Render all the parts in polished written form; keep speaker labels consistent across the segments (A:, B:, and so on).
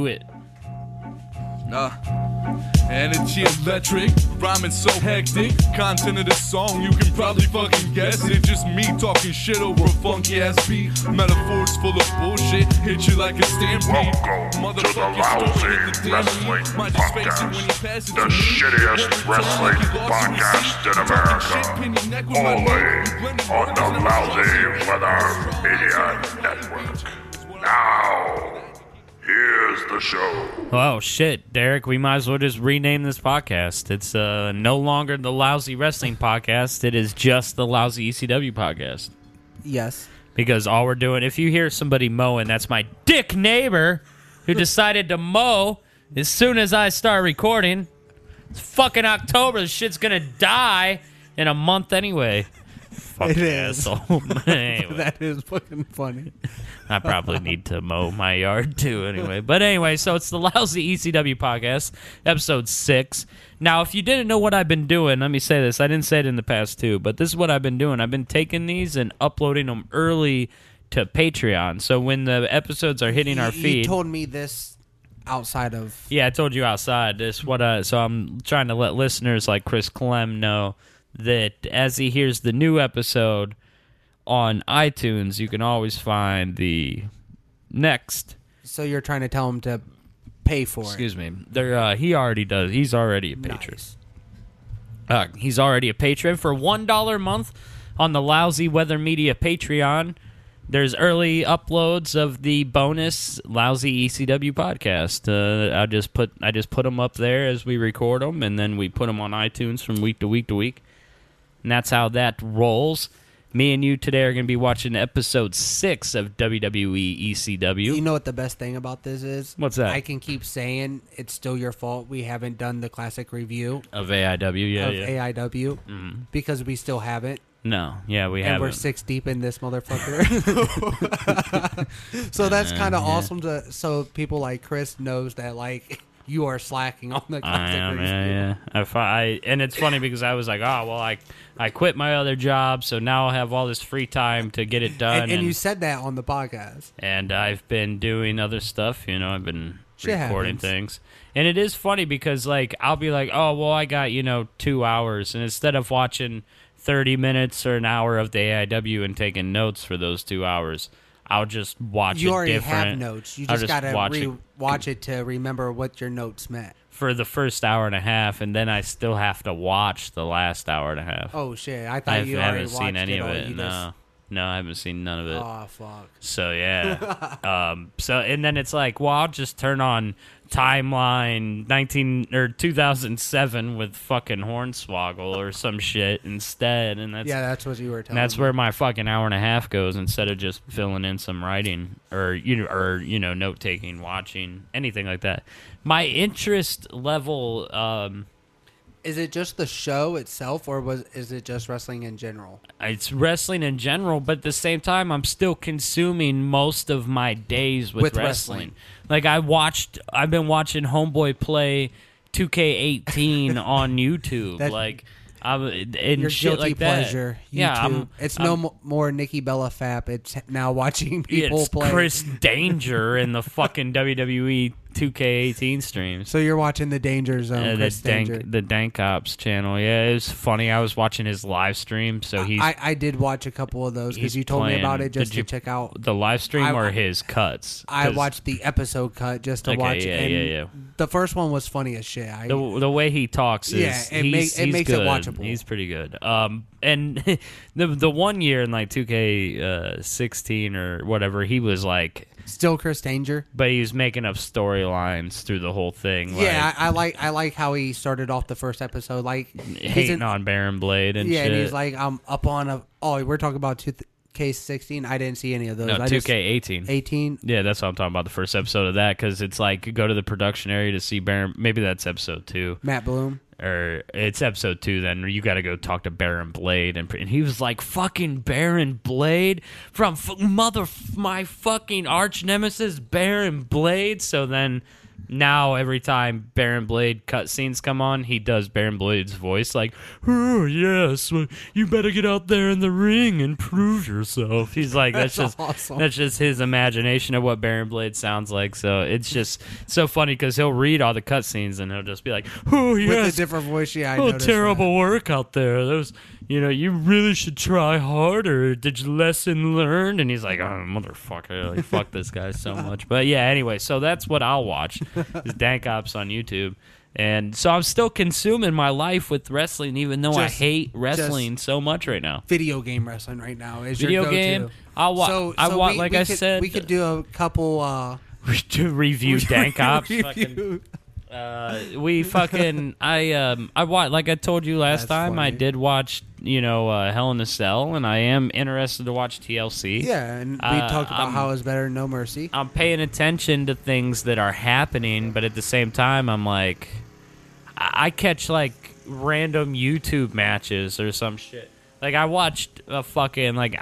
A: Do it.
B: Energy electric, rhyming so hectic. Content of the song, you can probably fucking guess it. Just me talking shit over a funky ass beat. Metaphors full of bullshit, hit you like a stampede.
C: Welcome to the Lousy Wrestling Podcast, the shittiest wrestling podcast in America. Only on the Lousy Weather Media Network. Now, here's the show.
A: Oh, shit, Derek. We might as well just rename this podcast. It's no longer the Lousy Wrestling Podcast. It is just the Lousy ECW Podcast.
D: Yes.
A: Because all we're doing, if you hear somebody mowing, that's my dick neighbor who decided to mow as soon as I start recording. It's fucking October. This shit's going to die in a month anyway. Fucking
D: It is.
A: asshole. Anyway.
D: That is fucking funny.
A: I probably need to mow my yard too anyway. But anyway, so it's the Lousy ECW Podcast, episode 6. Now, if you didn't know what I've been doing, let me say this. I didn't say it in the past too, but this is what I've been doing. I've been taking these and uploading them early to Patreon. So when the episodes are hitting our feed...
D: You told me this outside of...
A: Yeah, I told you outside. So I'm trying to let listeners like Chris Clem know that as he hears the new episode on iTunes, you can always find the next.
D: So you're trying to tell him to pay for
A: Excuse me. He already does. He's already a
D: it.
A: patron.
D: Nice.
A: He's already a patron for $1 a month on the Lousy Weather Media Patreon. There's early uploads of the bonus Lousy ECW podcast. I just put them up there as we record them, and then we put them on iTunes from week to week to week. And that's how that rolls. Me and you today are going to be watching episode 6 of WWE ECW.
D: You know what the best thing about this is?
A: What's that?
D: I can keep saying it's still your fault we haven't done the classic review
A: Of AIW,
D: of AIW because we still haven't.
A: No, yeah, we
D: And
A: haven't.
D: we're 6 deep in this motherfucker. So that's kind of awesome so people like Chris knows that like you are slacking on the
A: I
D: classic
A: am,
D: review.
A: yeah. And it's funny because I was like, oh, well, I quit my other job, so now I'll have all this free time to get it done.
D: And you said that on the podcast.
A: And I've been doing other stuff, I've been
D: Shit
A: recording
D: happens.
A: things. And it is funny because, like, I'll be like, oh, well, I got, 2 hours. And instead of watching 30 minutes or an hour of the AIW and taking notes for those 2 hours, I'll just watch
D: You
A: it
D: already
A: different.
D: have notes. You
A: I'll
D: just got to
A: watch
D: it to remember what your notes meant.
A: for the first hour and a half, and then I still have to watch the last hour and a half.
D: Oh, shit. I
A: I
D: thought you already
A: haven't
D: watched
A: seen any
D: it.
A: of
D: or
A: it.
D: you just-
A: No, I haven't seen none of it.
D: Oh, fuck.
A: So yeah, and then it's like, well, I'll just turn on Timeline 2007 with fucking Hornswoggle or some shit instead, and
D: That's what you were telling
A: that's
D: me.
A: where my fucking hour and a half goes instead of just filling in some writing or note taking, watching, anything like that. My interest level.
D: Is it just the show itself, or is it just wrestling in general?
A: It's wrestling in general, but at the same time, I'm still consuming most of my days with wrestling. Like I've been watching Homeboy play 2K18 on YouTube. And
D: Your
A: shit
D: guilty
A: like that.
D: pleasure. YouTube.
A: Yeah,
D: it's no more Nikki Bella Fap. It's now watching people
A: it's
D: play.
A: Chris Danger in the fucking WWE 2K18 streams.
D: So you're watching the Danger Zone, Chris Danger.
A: The Dank Ops channel. Yeah, it was funny. I was watching his live stream, so he's
D: I did watch a couple of those because
A: he's
D: you told me
A: playing-
D: about it just
A: did
D: to
A: you-
D: check out.
A: the live stream
D: I-
A: or his cuts.
D: I
A: 'Cause
D: watched the episode cut just to
A: Okay,
D: watch.
A: yeah,
D: and
A: yeah.
D: The first one was funny as shit.
A: the way he talks is
D: Yeah, it
A: he's
D: makes it
A: good.
D: watchable.
A: He's pretty good. And the one year in like 2K16 or whatever, he was like,
D: Still Chris Danger.
A: but he was making up storylines through the whole thing.
D: Yeah, I like how he started off the first episode. Like he's
A: hating on Baron Blade and
D: yeah,
A: shit.
D: and he's like, I'm up on a. Oh, we're talking about 2K16. I didn't see any of those.
A: no,
D: I just-
A: 2K18.
D: 18.
A: Yeah, that's what I'm talking about. The first episode of that, because it's like go to the production area to see Baron. Maybe that's episode 2.
D: Matt Bloom.
A: Or it's episode 2 then, you got to go talk to Baron Blade. And he was like, fucking Baron Blade? From my fucking arch nemesis, Baron Blade? So then now every time Baron Blade cutscenes come on, he does Baron Blade's voice like, "Oh yes, well, you better get out there in the ring and prove yourself." He's like, that's just
D: awesome.
A: That's just his imagination of what Baron Blade sounds like. So it's just so funny because he'll read all the cutscenes and he'll just be like, "Oh
D: With
A: yes,
D: a different voice, yeah, I
A: oh
D: noticed
A: terrible
D: that.
A: work out there. Those, you really should try harder. Did you lesson learned?" And he's like, "Oh motherfucker, like, fuck this guy so much." But yeah, anyway, so that's what I'll watch is Dank Ops on YouTube. And so I'm still consuming my life with wrestling, even though I
D: Just-
A: hate wrestling so much right now.
D: Video game wrestling right now is
A: Video
D: your go-to.
A: game, I'll watch. I said,
D: we could do a couple.
A: to review Dank Ops.
D: review.
A: We fucking I watched, like I told you last
D: That's
A: time, I
D: funny.
A: did watch Hell in a Cell, and I am interested to watch TLC.
D: Yeah, and we talked about how it's better than No Mercy.
A: I'm paying attention to things that are happening, but at the same time, I'm like, I catch like random YouTube matches or some shit. Like I watched a fucking a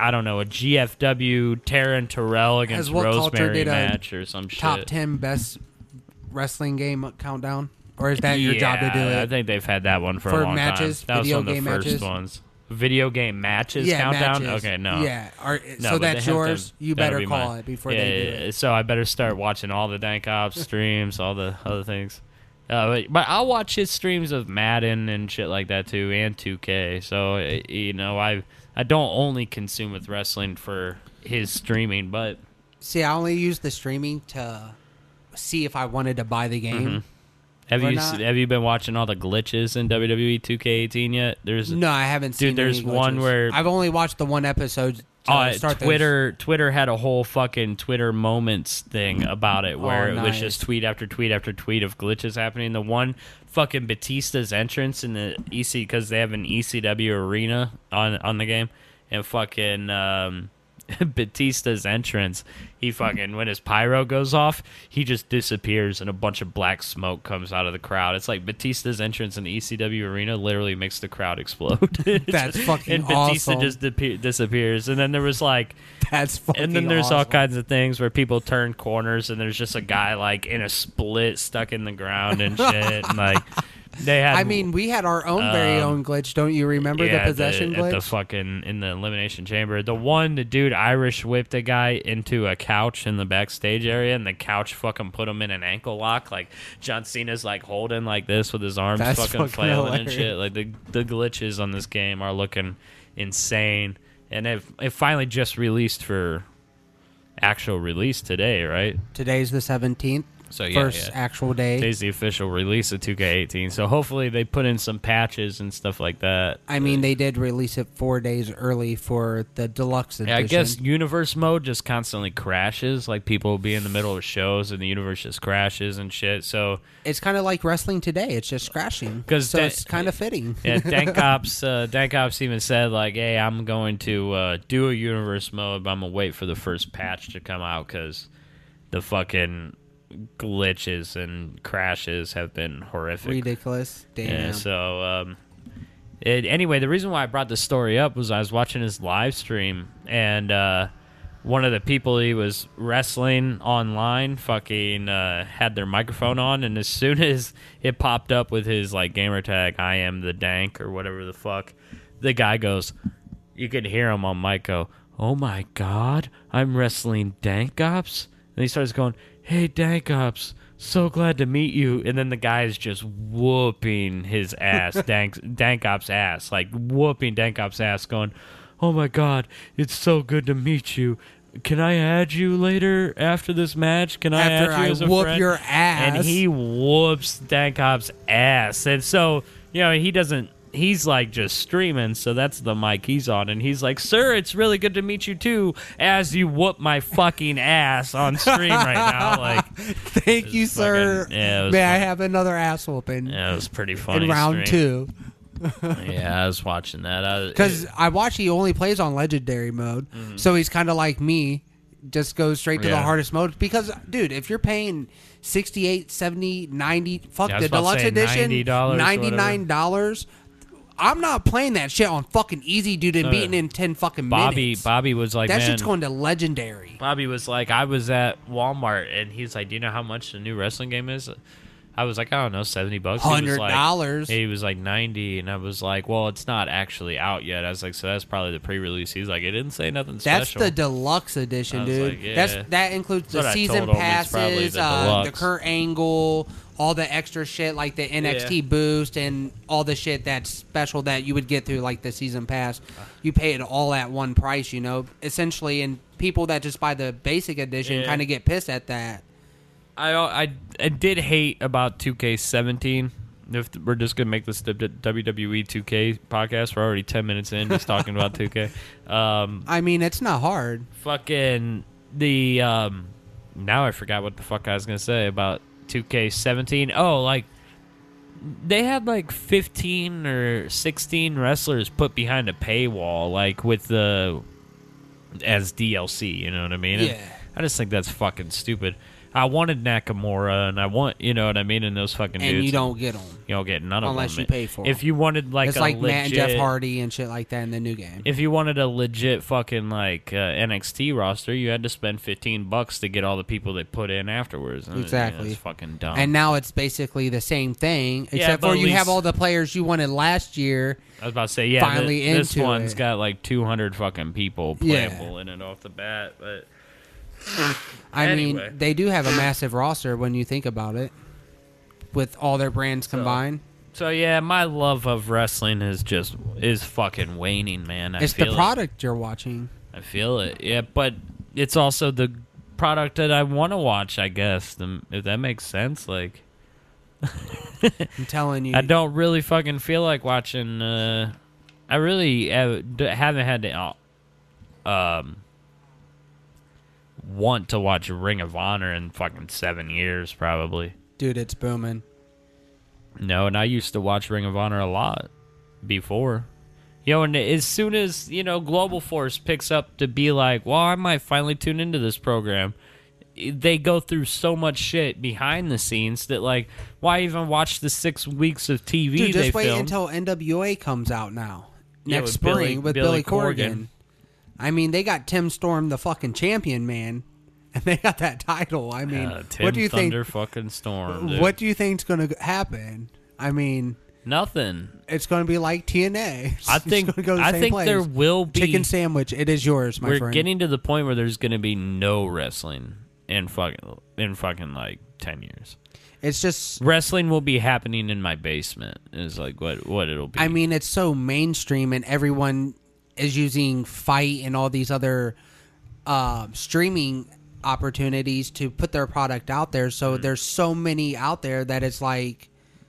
A: GFW Taryn Terrell against
D: What Culture
A: Rosemary
D: did a
A: match or some shit.
D: Top 10 best wrestling game countdown, or is that your job to do it?
A: I think they've had that one for
D: For
A: a long
D: matches,
A: time. That was
D: video
A: one of the
D: game
A: first
D: matches?
A: ones. Video game matches
D: Yeah,
A: countdown?
D: matches.
A: Okay, no.
D: Yeah,
A: No,
D: so
A: but they
D: that's
A: have
D: yours.
A: to-
D: You
A: that'll
D: better
A: be
D: call
A: mine.
D: it before
A: Yeah,
D: they do
A: yeah,
D: it.
A: So I better start watching all the Dank Ops streams, all the other things. But I'll watch his streams of Madden and shit like that too, and 2K. So I don't only consume with wrestling for his streaming, but
D: See, I only use the streaming to see if I wanted to buy the game.
A: have
D: Or
A: you
D: not.
A: have you been watching all the glitches in WWE 2K18 yet? There's
D: No, I haven't seen.
A: Dude, there's
D: any
A: one
D: glitches.
A: where-
D: I've only watched the one episode. To start those.
A: Twitter had a whole fucking Twitter moments thing about it where it was
D: nice.
A: just tweet after tweet after tweet of glitches happening. The one fucking Batista's entrance in the EC, because they have an ECW arena on the game, and fucking Batista's entrance, he fucking, when his pyro goes off, he just disappears and a bunch of black smoke comes out of the crowd. It's like Batista's entrance in the ECW arena literally makes the crowd explode.
D: That's fucking
A: and Batista
D: awesome.
A: just disappears. And then there was like,
D: That's fucking.
A: and then there's all
D: awesome.
A: kinds of things where people turn corners and there's just a guy like in a split stuck in the ground and shit. And like they had,
D: I mean, we had our own very own glitch. Don't you remember the possession
A: at
D: glitch?
A: the fucking in the elimination chamber. The dude Irish whipped a guy into a couch in the backstage area, and the couch fucking put him in an ankle lock. Like John Cena's like holding like this with his arms
D: That's
A: fucking flailing and
D: hilarious.
A: shit. Like the glitches on this game are looking insane, and it finally just released for actual release today, right?
D: Today's the 17th.
A: So yeah,
D: First
A: yeah.
D: actual day.
A: Today's the official release of 2K18. So hopefully they put in some patches and stuff like that.
D: I mean, they did release it 4 days early for the deluxe edition.
A: Yeah, I guess universe mode just constantly crashes. Like people will be in the middle of shows and the universe just crashes and shit. So
D: it's kind of like wrestling today. It's just crashing.
A: 'Cause
D: so
A: that-
D: it's kind of fitting.
A: yeah, Dank Ops even said like, "Hey, I'm going to do a universe mode, but I'm gonna wait for the first patch to come out because the fucking glitches and crashes have been horrific."
D: Ridiculous. Damn.
A: Yeah, so anyway, the reason why I brought this story up was I was watching his live stream, and one of the people he was wrestling online fucking had their microphone on, and as soon as it popped up with his like gamer tag, "I am the Dank" or whatever the fuck, the guy goes, you could hear him on mic go, "Oh my god, I'm wrestling Dank Ops," and he starts going, "Hey Dank Ops, so glad to meet you," and then the guy is just whooping his ass, Dank Ops ass, like whooping Dank Ops ass, going, "Oh my god, it's so good to meet you. Can I add you later after this match? Can I
D: After
A: add you
D: I
A: as a
D: whoop
A: friend?"
D: your ass.
A: And he whoops Dank Ops ass, and so he doesn't. He's like just streaming, so that's the mic he's on, and he's like, "Sir, it's really good to meet you too." As you whoop my fucking ass on stream right now, like,
D: Thank you, sir.
A: fucking- yeah, it was
D: May I
A: fun.
D: have another ass whooping
A: yeah, it was pretty funny.
D: in round
A: stream.
D: 2?
A: Yeah, I was watching that.
D: Because I watch he only plays on legendary mode, so he's kind of like me, just goes straight to the
A: Mm-hmm. Yeah.
D: hardest mode. Because, dude, if you're paying 68, 70, 90, fuck
A: Yeah, I was
D: the
A: about to
D: deluxe
A: say
D: edition,
A: $90,
D: $99, I'm not playing that shit on fucking easy, dude, and beating in 10 fucking minutes.
A: Bobby was like,
D: that
A: man,
D: shit's going to legendary.
A: Bobby was like, I was at Walmart, and he's like, do you know how much the new wrestling game is? I was like, I don't know, $70.
D: $100.
A: He was like 90, and I was like, well, it's not actually out yet. I was like, so that's probably the pre-release. He's like, it didn't say nothing
D: That's
A: special.
D: the deluxe edition, dude.
A: Like, yeah.
D: That includes the
A: That's what I
D: season
A: told him, it's probably
D: passes,
A: the
D: the
A: deluxe.
D: Kurt Angle, all the extra shit like the NXT boost and all the shit that's special that you would get through like the season pass. You pay it all at one price, essentially. And people that just buy the basic edition kind of get pissed at that.
A: I did hate about 2K17. If we're just gonna make this the WWE 2K podcast, we're already 10 minutes in just talking about 2K.
D: I mean, it's not hard.
A: Fucking the now I forgot what the fuck I was gonna say about 2K17. Oh, like they had like 15 or 16 wrestlers put behind a paywall, like with as DLC. You know what I mean?
D: Yeah.
A: And I just think that's fucking stupid. I wanted Nakamura, and I want, you know what I mean, and those fucking dudes.
D: And you don't get them.
A: You don't get none of them.
D: Unless you pay for 'em.
A: If you wanted like
D: It's
A: a
D: like
A: legit,
D: Matt and Jeff Hardy and shit like that in the new game.
A: if you wanted a legit fucking like NXT roster, you had to spend $15 to get all the people they put in afterwards. And,
D: Exactly.
A: It's fucking dumb.
D: And now it's basically the same thing,
A: Yeah,
D: except
A: but
D: for
A: at
D: you have
A: least-
D: all the players you wanted last year.
A: I was about to say, yeah,
D: finally
A: this
D: into
A: one's
D: it.
A: got like 200 fucking people
D: Yeah.
A: playable in it off the bat, but
D: I
A: Anyway.
D: mean, they do have a massive roster when you think about it, with all their brands combined.
A: so yeah, my love of wrestling is fucking waning, man.
D: It's the product you're watching.
A: I feel it, yeah, but it's also the product that I want to watch, I guess. If that makes sense, like
D: I'm telling you.
A: I don't really fucking feel like watching. I really haven't had to want to watch Ring of Honor in fucking 7 years, probably.
D: Dude, it's booming.
A: No, and I used to watch Ring of Honor a lot before. And as soon as, Global Force picks up to be like, well, I might finally tune into this program, they go through so much shit behind the scenes that, like, why even watch the 6 weeks of TV
D: Dude,
A: they
D: just wait
A: filmed?
D: until NWA comes out now.
A: Yeah,
D: Next
A: with Billy-
D: spring with
A: Billy
D: Billy Corgan. I mean, they got Tim Storm, the fucking champion, man. And they got that title. I mean,
A: Tim
D: what do you
A: Thunder
D: think?
A: fucking Storm, dude.
D: What do you think's going to happen? I mean,
A: Nothing.
D: it's going to be like TNA.
A: I
D: It's
A: think
D: gonna go the
A: I
D: same
A: think
D: place.
A: there will be.
D: Chicken sandwich. It is yours, my
A: we're
D: friend.
A: getting to the point where there's going to be no wrestling in fucking like 10 years.
D: It's just.
A: Wrestling will be happening in my basement. Is like what it'll be.
D: I mean, it's so mainstream, and everyone is using Fight and all these other streaming opportunities to put their product out there. So there's so many out there that it's like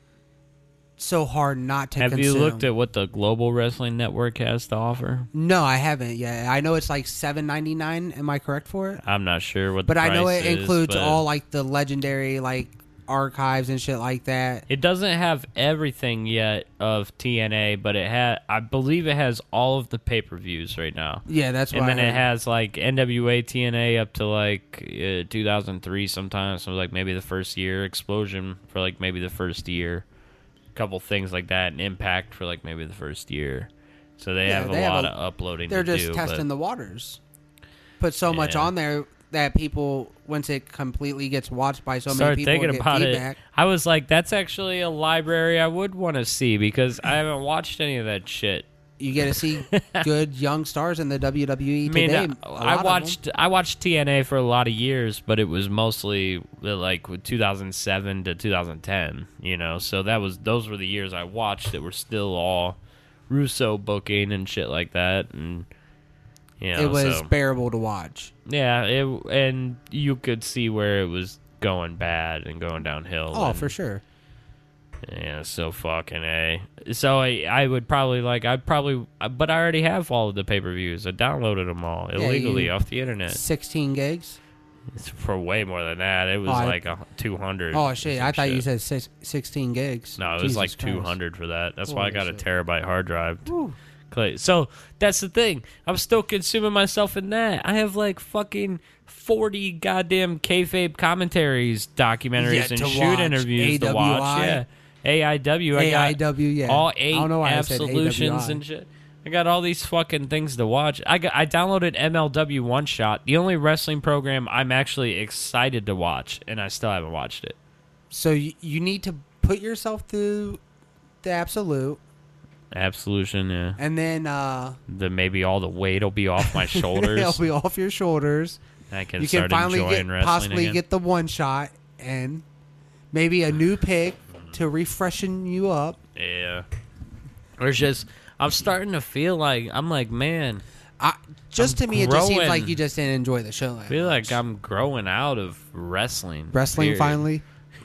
D: so hard not to
A: have
D: consume.
A: you looked at what the Global Wrestling Network has to offer?
D: No, I haven't yet. I know it's like $7.99. Am I correct for it?
A: I'm not sure what.
D: But
A: the
D: I know
A: price
D: it
A: is,
D: includes
A: but
D: all like the legendary like archives and shit like that.
A: It doesn't have everything yet of TNA, but I believe it has all of the pay-per-views right now.
D: Yeah, that's what
A: And
D: I
A: then it
D: heard.
A: has like NWA TNA up to like 2003 sometimes. So like maybe the first year, Explosion for like maybe the first year, a couple things like that, and Impact for like maybe the first year. So they have a lot of uploading.
D: They're
A: to
D: just
A: do,
D: testing
A: but
D: the waters. Put so much
A: Yeah.
D: on there that people, once it completely gets watched by so many
A: start
D: people,
A: thinking
D: get
A: about
D: feedback.
A: it. I was like, that's actually a library I would want to see because I haven't watched any of that shit.
D: You get to see good young stars in the WWE
A: I mean,
D: today.
A: I watched TNA for a lot of years, but it was mostly like with 2007 to 2010. So those were the years I watched that were still all Russo booking and shit like that, and
D: it was bearable to watch.
A: yeah, and you could see where it was going bad and going downhill.
D: Oh,
A: and,
D: for sure.
A: Yeah, so fucking A. So I would probably but I already have all of the pay-per-views. I downloaded them all illegally off the internet.
D: 16 gigs.
A: It's for way more than that. It was
D: Oh,
A: like 200.
D: Oh shit!
A: or
D: I thought
A: some
D: you
A: shit.
D: said 16 gigs.
A: No, it was
D: Jesus
A: like
D: Christ.
A: 200 for that. That's why I
D: Holy
A: got
D: shit.
A: a terabyte hard drive. So that's the thing. I'm still consuming myself in that. I have like fucking 40 goddamn kayfabe commentaries, documentaries,
D: Yet
A: and
D: to
A: shoot
D: watch.
A: interviews to
D: AWI.
A: watch. Yeah. AIW. I got
D: AIW, yeah.
A: all
D: I
A: 8
D: don't know why I said
A: Absolutions
D: AWI.
A: and shit. I got all these fucking things to watch. I downloaded MLW One Shot, the only wrestling program I'm actually excited to watch, and I still haven't watched it.
D: So you need to put yourself through the Absolute,
A: Absolution, yeah.
D: and then
A: Then maybe all the weight will be off my shoulders.
D: it'll be off your shoulders.
A: I can
D: You
A: start
D: can finally
A: enjoying
D: get
A: wrestling
D: possibly
A: again.
D: get the One Shot and maybe a new pick to refreshen you up.
A: Yeah. Or it's just, I'm starting to feel like, I'm like, man,
D: To me, it just seems
A: growing.
D: like you just didn't enjoy the show.
A: I feel like I'm growing out of wrestling.
D: Wrestling
A: period.
D: finally.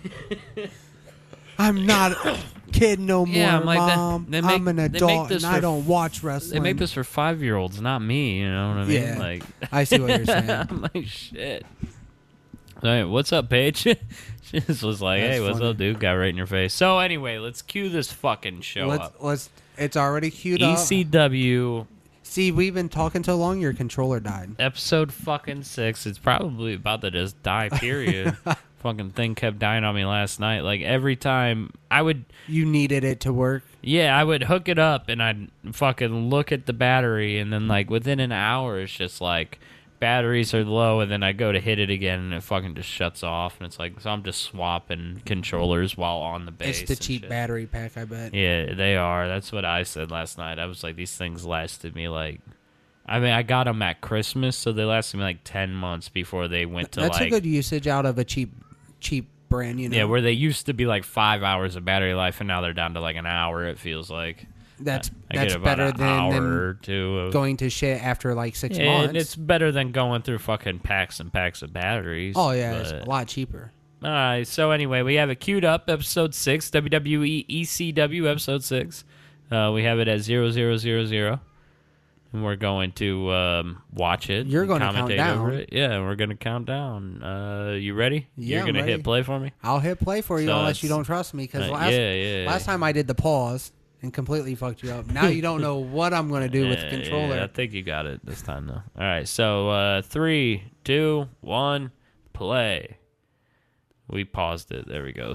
D: I'm not a kid no more,
A: Yeah, I'm like that.
D: Mom.
A: They
D: I'm an
A: they make
D: adult
A: this
D: and I
A: for-
D: don't watch wrestling.
A: They make this for 5-year-olds, not me. You know what I mean?
D: Yeah.
A: Like,
D: I see what you're saying.
A: I'm like, shit. All right, what's up, Paige? She just was like,
D: That's
A: hey, what's
D: funny.
A: up, dude? Got right in your face. So anyway, let's cue this fucking show up.
D: Let's. It's already queued up.
A: ECW
D: See, we've been talking so long. Your controller died.
A: episode fucking 6. It's probably about to just die, period. Fucking thing kept dying on me last night. Like, every time I would...
D: You needed it to work.
A: Yeah, I would hook it up and I'd fucking look at the battery, and then like within an hour it's just like batteries are low, and then I go to hit it again and it fucking just shuts off, and it's like, so I'm just swapping controllers while on the base.
D: It's the
A: and
D: cheap
A: shit.
D: battery pack, I bet.
A: Yeah, they are. That's what I said last night. I was like, these things lasted me like, I mean, I got them at Christmas, so they lasted me like 10 months before they went to
D: That's
A: like...
D: a good usage out of a cheap brand, you know.
A: Yeah, where they used to be like 5 hours of battery life, and now they're down to like an hour, it feels like.
D: that's
A: I get about
D: better
A: an
D: than
A: hour
D: them
A: or two of,
D: going to shit after like 6
A: and
D: months.
A: it's better than going through fucking packs and packs of batteries.
D: oh yeah,
A: but-
D: it's a lot cheaper.
A: All right, so anyway, we have it queued up, episode 6, WWE ECW episode 6. We have it at 0000, and we're going to watch it.
D: You're
A: and
D: gonna count
A: commentate
D: down.
A: over it. Yeah, we're going to count down. You ready?
D: Yeah,
A: You're going to
D: I'm
A: hit
D: ready.
A: play for me?
D: I'll hit play for you
A: So
D: unless you
A: it's-
D: don't trust me. Because
A: yeah.
D: last time I did the pause and completely fucked you up. Now you don't know what I'm going to do with the controller.
A: Yeah, I think you got it this time, though. All right, so 3, 2, 1, play. We paused it. There we go.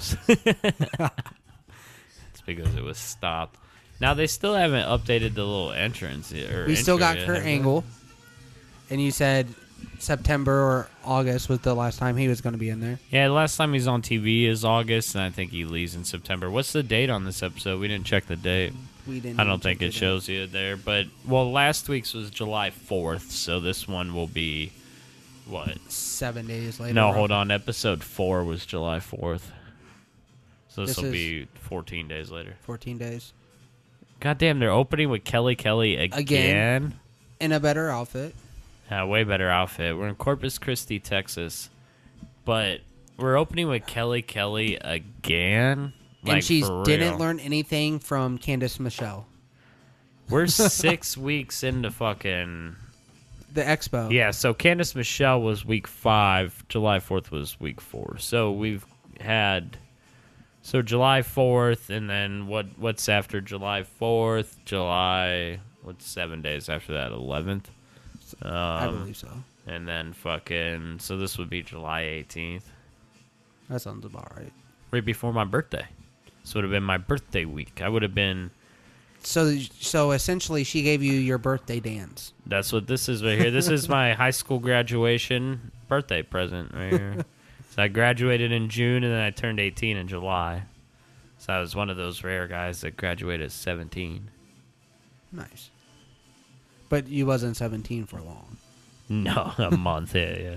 A: It's because it was stopped. Now, they still haven't updated the little entrance.
D: We still got Kurt Angle, and you said September or August was the last time he was going to be in there.
A: Yeah, the last time he's on TV is August, and I think he leaves in September. What's the date on this episode? We didn't check the date.
D: We didn't.
A: I don't
D: even
A: think
D: check
A: it shows you there. But, well, last week's was July 4th, so this one will be, what?
D: 7 days later.
A: No, hold on. Episode 4 was July 4th. So this
D: This
A: will
D: is-
A: be 14 days later.
D: 14 days.
A: Goddamn, they're opening with Kelly again.
D: In a better outfit.
A: Way better outfit. We're in Corpus Christi, Texas. But we're opening with Kelly again. Like,
D: And she
A: for
D: didn't
A: real.
D: learn anything from Candice Michelle.
A: We're 6 weeks into fucking...
D: The expo.
A: Yeah, so Candice Michelle was week 5. July 4th was week 4. So we've had... So July 4th, and then what's after July 4th? What's 7 days after that? 11th?
D: I believe so.
A: And then fucking... So this would be July 18th.
D: That sounds about right.
A: Right before my birthday. This would have been my birthday week. I would have been...
D: So essentially, she gave you your birthday dance.
A: That's what this is right here. This is my high school graduation birthday present right here. So I graduated in June, and then I turned 18 in July. So I was one of those rare guys that graduated at 17.
D: Nice. But you wasn't 17 for long.
A: No, a month. Yeah.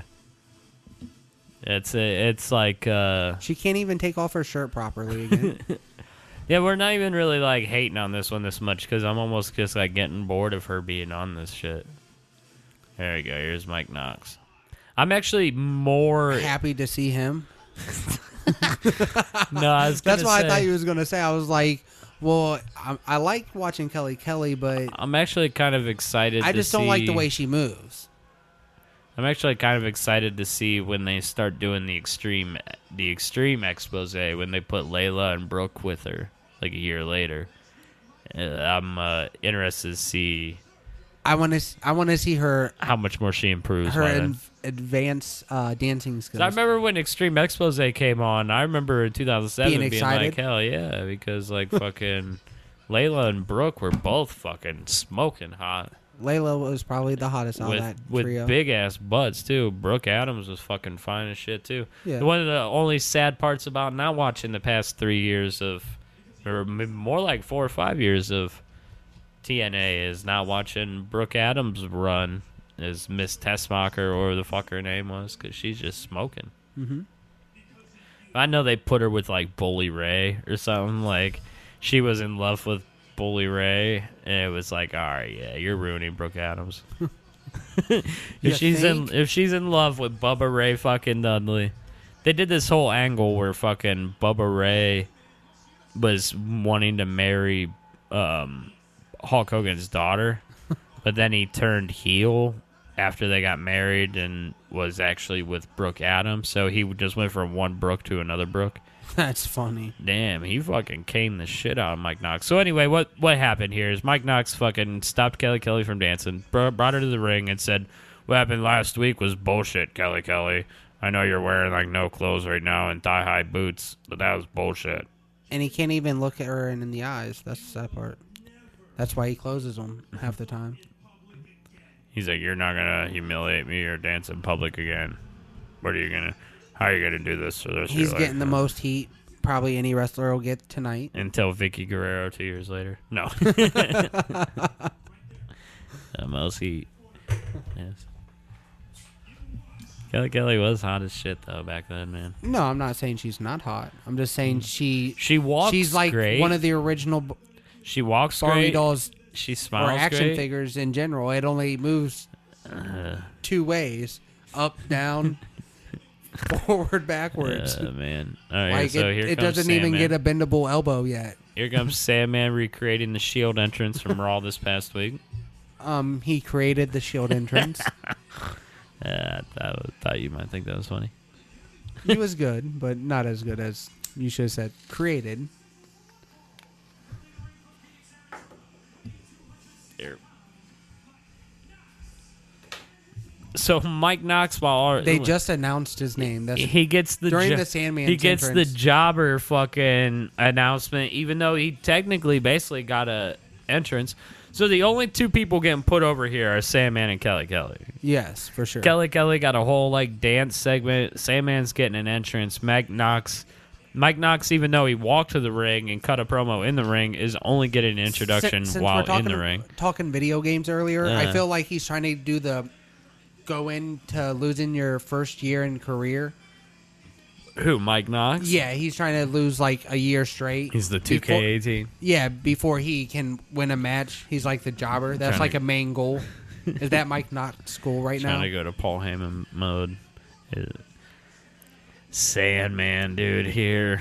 A: It's like
D: She can't even take off her shirt properly again.
A: yeah, we're not even really like hating on this one this much because I'm almost just like getting bored of her being on this shit. There we go. Here's Mike Knox. I'm actually more.
D: Happy to see him.
A: No, I was.
D: That's
A: gonna
D: what
A: say,
D: I thought you was going to say. I was like, well, I like watching Kelly, but
A: I'm actually kind of excited.
D: I just don't like the way she moves.
A: I'm actually kind of excited to see when they start doing the extreme expose when they put Layla and Brooke with her like a year later. I'm interested to see.
D: I want to see her
A: how much more she improves. by then.
D: advanced dancing skills.
A: I remember when Extreme Expose came on. I remember in 2007
D: Being
A: being
D: excited?
A: like, hell yeah, because like fucking Layla and Brooke were both fucking smoking hot
D: Layla was probably the hottest out of that trio.
A: with big ass butts too. Brooke Adams was fucking fine as shit too.
D: Yeah.
A: One of the only sad parts about not watching the past 3 years of, or more like 4 or 5 years of TNA is not watching Brooke Adams run as Miss Tessmacher or the fuck her name was, because she's just smoking.
D: Mm-hmm.
A: I know they put her with like Bully Ray or something. Like she was in love with Bully Ray, and it was like, all right, yeah, you're ruining Brooke Adams. if she's in love with Bubba Ray fucking Dudley, they did this whole angle where fucking Bubba Ray was wanting to marry Hulk Hogan's daughter, but then he turned heel after they got married and was actually with Brooke Adams. So he just went from one Brooke to another Brooke.
D: That's funny.
A: Damn, he fucking came the shit out of Mike Knox. So anyway, what happened here is Mike Knox fucking stopped Kelly Kelly from dancing, brought her to the ring, and said, "What happened last week was bullshit, Kelly Kelly. I know you're wearing like no clothes right now and thigh-high boots, but that was bullshit."
D: And he can't even look at her in the eyes. That's the sad part. That's why he closes them half the time.
A: He's like, "You're not gonna humiliate me or dance in public again. How are you gonna do this for the rest of your
D: He's
A: life?"
D: getting the most heat probably any wrestler will get tonight.
A: Until Vicky Guerrero 2 years later. No. The most heat. Yes. Kelly Kelly was hot as shit though back then, man.
D: No, I'm not saying she's not hot. I'm just saying
A: She walks
D: she's like
A: great.
D: one of the original
A: She walks
D: Barbie
A: great.
D: dolls
A: She
D: or
A: smiles
D: action
A: great.
D: figures in general. It only moves two ways: up, down, forward, backwards.
A: Man. All right,
D: Like
A: so here
D: it
A: comes
D: doesn't even
A: Sandman.
D: get a bendable elbow yet.
A: Here comes Sandman recreating the Shield entrance from Raw this past week.
D: He created the Shield entrance.
A: I thought you might think that was funny.
D: He was good, but not as good as you should have said. Created.
A: Here. So Mike Knox, while
D: They just announced his name. That's
A: he gets the
D: during the Sandman's
A: he gets
D: entrance.
A: the jobber fucking announcement, even though he technically basically got a entrance. So the only two people getting put over here are Sandman and Kelly Kelly.
D: Yes, for sure.
A: Kelly Kelly got a whole like dance segment. Sandman's getting an entrance. Mike Knox, even though he walked to the ring and cut a promo in the ring, is only getting an introduction
D: Since
A: while
D: we're
A: in the ring.
D: Talking video games earlier, I feel like he's trying to do the go into losing your first year in career.
A: Who, Mike Knox?
D: Yeah, he's trying to lose like a year straight.
A: He's the
D: before-
A: 2K18.
D: Yeah, before he can win a match, he's like the jobber. That's
A: Trying
D: like
A: to-
D: a main goal. Is that Mike Knox goal right
A: Trying
D: now?
A: to go to Paul Heyman mode. Sandman, dude, here.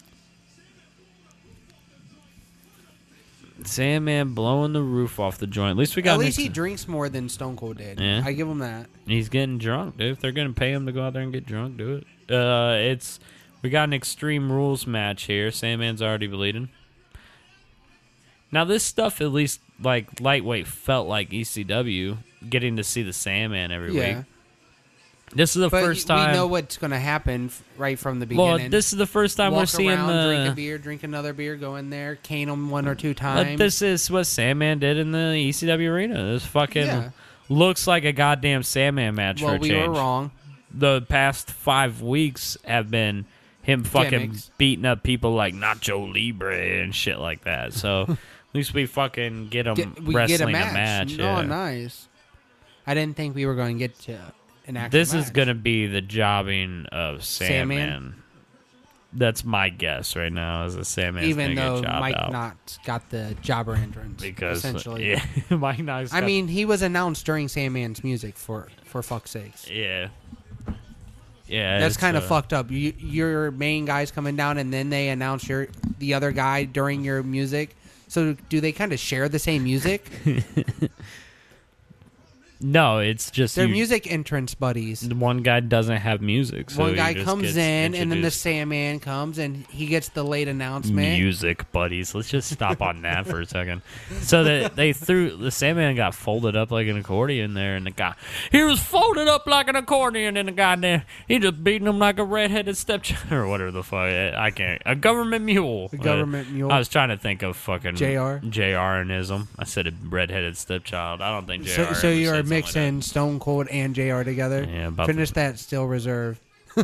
A: Sandman blowing the roof off the joint. At least we got.
D: At least he drinks more than Stone Cold did.
A: Yeah.
D: I give him that.
A: He's getting drunk, dude. If they're gonna pay him to go out there and get drunk, do it. We got an Extreme Rules match here. Sandman's already bleeding. Now this stuff, at least like lightweight, felt like ECW. Getting to see the Sandman every
D: Yeah.
A: week. This is the
D: But
A: first time.
D: we know what's going to happen right from the
A: well,
D: beginning.
A: this is the first time
D: Walk
A: we're seeing
D: around, drink a
A: the.
D: beer, drink another beer, go in there, cane him one or two
A: But
D: times.
A: this is what Sandman did in the ECW arena. This fucking
D: Yeah.
A: looks like a goddamn Sandman match for
D: well,
A: a
D: we
A: change.
D: were wrong.
A: The past 5 weeks have been him fucking
D: Gimmicks.
A: beating up people like Nacho Libre and shit like that. So at least we fucking get him
D: We
A: wrestling
D: get a match.
A: yeah.
D: Oh, nice. I didn't think we were going to get to an actual
A: This
D: match.
A: is gonna be the jobbing of Sandman. That's my guess right now. Is that Sandman's
D: Even
A: gonna
D: though
A: get jobbed
D: Mike
A: out
D: Knox got the jobber entrance.
A: because
D: essentially.
A: yeah, Mike Knox.
D: I
A: got-
D: mean, he was announced during Sandman's music for fuck's sakes.
A: yeah, yeah.
D: That's
A: it's,
D: kind of fucked up. Your main guy's coming down, and then they announce the other guy during your music. So do they kind of share the same music?
A: No, it's just
D: They're music entrance buddies.
A: One guy doesn't have music. So
D: One
A: he
D: guy
A: just
D: comes
A: gets
D: in, and then the
A: introduced.
D: Sandman comes, and he gets the late announcement.
A: Music buddies. Let's just stop on that for a second. So they threw the Sandman got folded up like an accordion there, and the guy he was folded up like an accordion, and the guy there he just beating him like a redheaded stepchild or whatever the fuck. I can't. A government mule.
D: A government mule.
A: I was trying to think of fucking
D: JR?
A: JR-ism. I said a redheaded stepchild. I don't think JR.
D: So
A: ever
D: you're
A: said something like
D: mixing Stone Cold and JR together.
A: Yeah, about
D: Finish that Steel Reserve.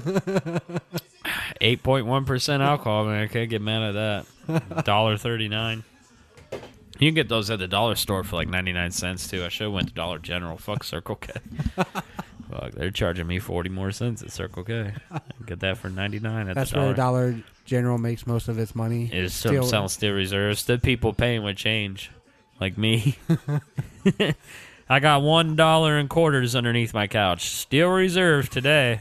A: 8.1% alcohol, man. I can't get mad at that. $1.39. You can get those at the dollar store for like 99 cents too. I should have went to Dollar General. Fuck Circle K. Fuck, they're charging me 40 more cents at Circle K. I can get that for 99 at
D: That's
A: the
D: where
A: dollar.
D: Dollar General makes most of its money.
A: Is selling Steel Reserves. The people paying with change, like me. I got $1 in quarters underneath my couch. Steel Reserve today.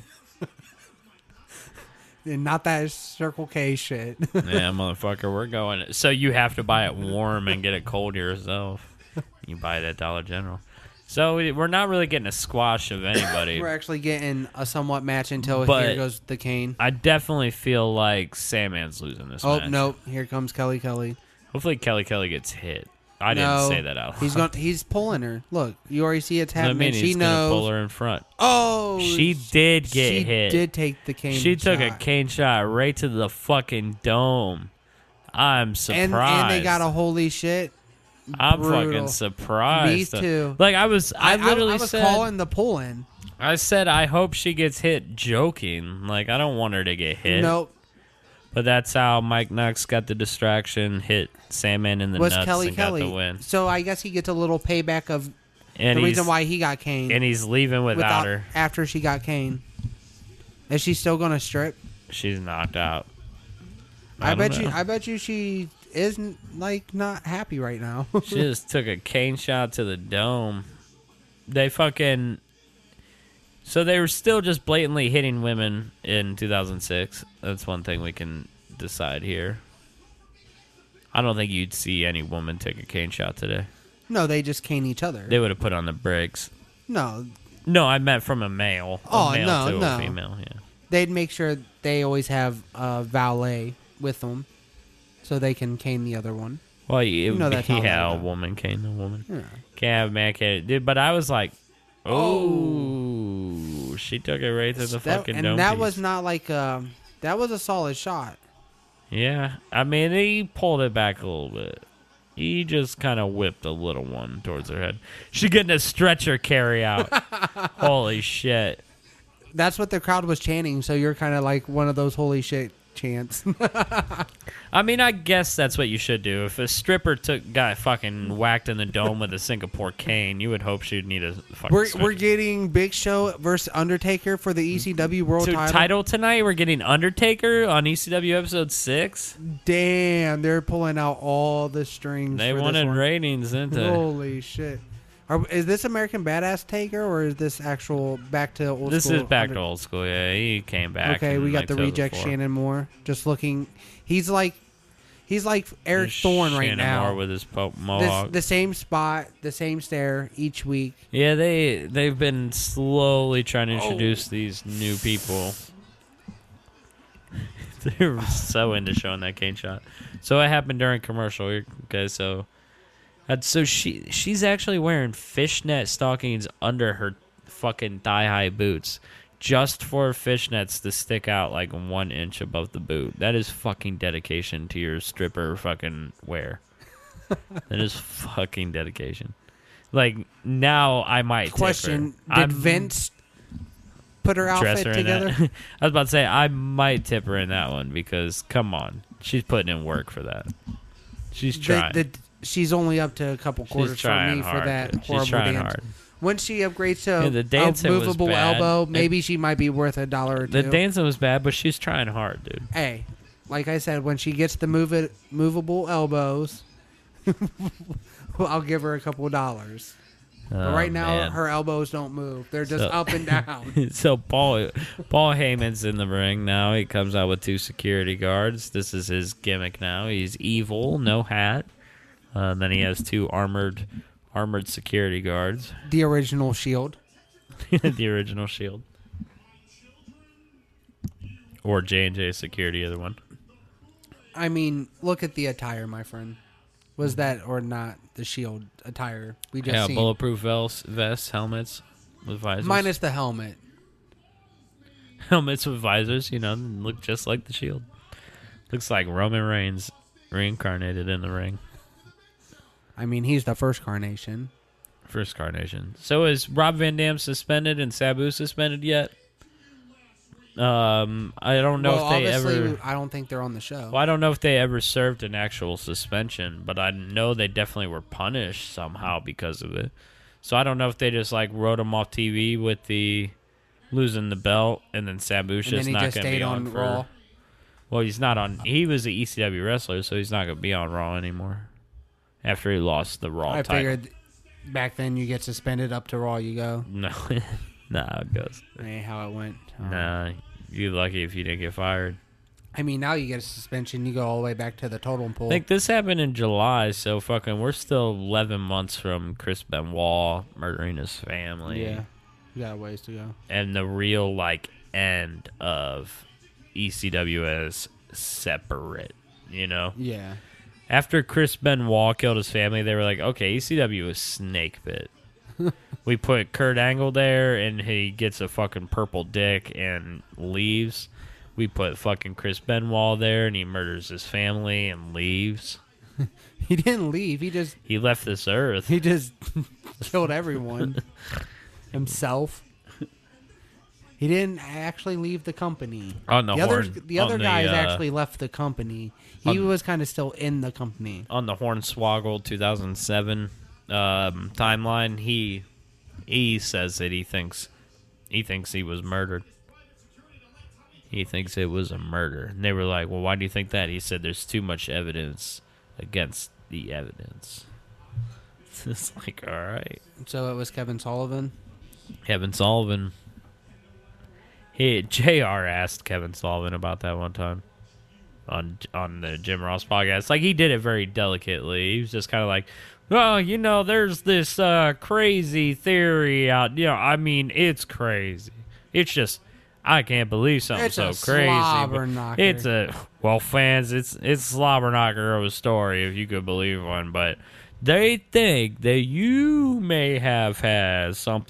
D: And not that Circle K shit.
A: Yeah, motherfucker, we're going. So you have to buy it warm and get it cold yourself. You buy it at Dollar General. So we're not really getting a squash of anybody.
D: We're actually getting a somewhat match until
A: But-
D: here goes the cane.
A: I definitely feel like Sandman's losing this
D: Oh,
A: match.
D: nope. Here comes Kelly Kelly.
A: Hopefully Kelly gets hit. I didn't
D: No,
A: say that out loud.
D: He's pulling her. Look, you already see it's
A: I
D: happening.
A: mean,
D: She
A: he's gonna pull
D: knows.
A: her in front.
D: Oh,
A: She did get
D: she
A: hit.
D: did take the cane.
A: She took a
D: shot.
A: cane shot right to the fucking dome. I'm surprised.
D: and they got a holy shit.
A: I'm
D: brutal.
A: fucking surprised.
D: Me too.
A: Like I literally
D: I was
A: said,
D: calling the pull-in.
A: I said I hope she gets hit joking. Like I don't want her to get hit.
D: Nope.
A: But that's how Mike Knox got the distraction, hit Sandman in the
D: Was
A: nuts
D: Kelly
A: and
D: Kelly.
A: got the win.
D: So I guess he gets a little payback of
A: And
D: the
A: he's,
D: reason why he got caned.
A: and he's leaving without her.
D: After she got caned. Is she still gonna strip?
A: She's knocked out.
D: I
A: don't
D: bet
A: know.
D: you she isn't like not happy right now.
A: She just took a cane shot to the dome. They fucking. So they were still just blatantly hitting women in 2006. That's one thing we can decide here. I don't think you'd see any woman take a cane shot today.
D: No, they just cane each other.
A: They would have put on the brakes.
D: No,
A: No, I meant from a male.
D: Oh,
A: a male
D: no,
A: to
D: no.
A: a female, yeah.
D: they'd make sure they always have a valet with them, so they can cane the other one.
A: Well,
D: know that's how that
A: yeah, a
D: goes.
A: woman cane a woman.
D: Yeah.
A: Can't have a man cane. Dude, but I was like, oh, she took it right to the fucking dome
D: that
A: piece.
D: was not like that was a solid shot.
A: Yeah, I mean, he pulled it back a little bit. He just kind of whipped a little one towards her head. She getting a stretcher carry out. Holy shit.
D: That's what the crowd was chanting. So you're kind of like one of those holy shit chants.
A: I mean, I guess that's what you should do. If a stripper got fucking whacked in the dome with a Singapore cane, you would hope she'd need a fucking
D: we're
A: stretcher.
D: getting Big Show versus Undertaker for the ECW World
A: So title tonight, we're getting Undertaker on ECW episode 6.
D: Damn, they're pulling out all the strings.
A: They
D: for this
A: wanted
D: one.
A: ratings, didn't they?
D: Holy shit! Is this American Badass Taker or is this actual back to old
A: This
D: school?
A: is back to old school. Yeah, he came back.
D: Okay,
A: in,
D: we got
A: like,
D: the reject
A: 2004.
D: Shannon Moore. Just looking, he's like Eric Thorne right
A: Shannon
D: now.
A: Moore with his mohawk.
D: The same spot, the same stare each week.
A: Yeah, they've been slowly trying to introduce
D: Oh.
A: these new people. They're so into showing that cane shot. So it happened during commercial. Okay, so she's actually wearing fishnet stockings under her fucking thigh-high boots, just for fishnets to stick out like 1 inch above the boot. That is fucking dedication to your stripper fucking wear. That is fucking dedication. Like, now I might
D: Question:
A: tip her.
D: Did Vince put her
A: dress
D: outfit
A: her in
D: together?
A: that. I was about to say, I might tip her in that one because, come on, she's putting in work for that. She's trying.
D: She's only up to a couple quarters from
A: trying
D: me for
A: hard,
D: that
A: dude. She's
D: horrible
A: trying
D: dance.
A: hard.
D: When she upgrades to
A: Yeah, the
D: a
A: dancing was
D: movable
A: bad.
D: elbow, maybe she might be worth $1 or $2.
A: The dancing was bad, but she's trying hard, dude.
D: Hey, like I said, when she gets the movable elbows, I'll give her a couple of dollars. But right now,
A: man.
D: her elbows don't move; they're just
A: So-
D: up and down.
A: So Paul Heyman's in the ring now. He comes out with 2 security guards. This is his gimmick now. He's evil, no hat. Then he has 2 armored armored security guards.
D: The original Shield.
A: The original Shield. Or J&J Security, other one.
D: I mean, look at the attire, my friend. Was that or not the Shield attire we just seen?
A: Bulletproof vests, helmets with visors.
D: Minus the helmet.
A: Helmets with visors, look just like the Shield. Looks like Roman Reigns reincarnated in the ring.
D: I mean, he's the first carnation.
A: First carnation. So is Rob Van Dam suspended and Sabu suspended yet? I don't know if they ever.
D: I don't think they're on the show.
A: Well, I don't know if they ever served an actual suspension, but I know they definitely were punished somehow because of it. So I don't know if they just wrote him off TV with the losing the belt, and then Sabu's just not going to be on
D: Raw.
A: Well, he's not on. He was an ECW wrestler, so he's not going to be on Raw anymore. After he lost the Raw title. I
D: figured back then you get suspended up to Raw, you go.
A: No. Nah, it goes.
D: Hey, how it went.
A: Nah, you're lucky if you didn't get fired.
D: I mean, now you get a suspension, you go all the way back to the totem pole.
A: I think this happened in July, so we're still 11 months from Chris Benoit murdering his family.
D: Yeah, you got a ways to go.
A: And the real, end of ECW as separate,
D: Yeah.
A: After Chris Benoit killed his family, they were like, okay, ECW is snake bit. We put Kurt Angle there, and he gets a fucking purple dick and leaves. We put fucking Chris Benoit there, and he murders his family and leaves.
D: He didn't leave.
A: He left this earth.
D: He just killed everyone. Himself. He didn't actually leave the company. The other guys actually left the company. He was kind of still in the company.
A: On the Hornswoggle 2007 timeline, he says that he thinks he was murdered. He thinks it was a murder. And they were like, well, why do you think that? He said there's too much evidence against the evidence. It's all right.
D: So it was Kevin Sullivan?
A: Kevin Sullivan. JR asked Kevin Sullivan about that one time on the Jim Ross podcast. He did it very delicately. He was just kind of like, well, there's this crazy theory out. I mean, it's crazy. It's just, I can't believe something so crazy.
D: Slobber knocker.
A: Fans, it's slobber knocker of a story, if you could believe one. But they think that you may have had some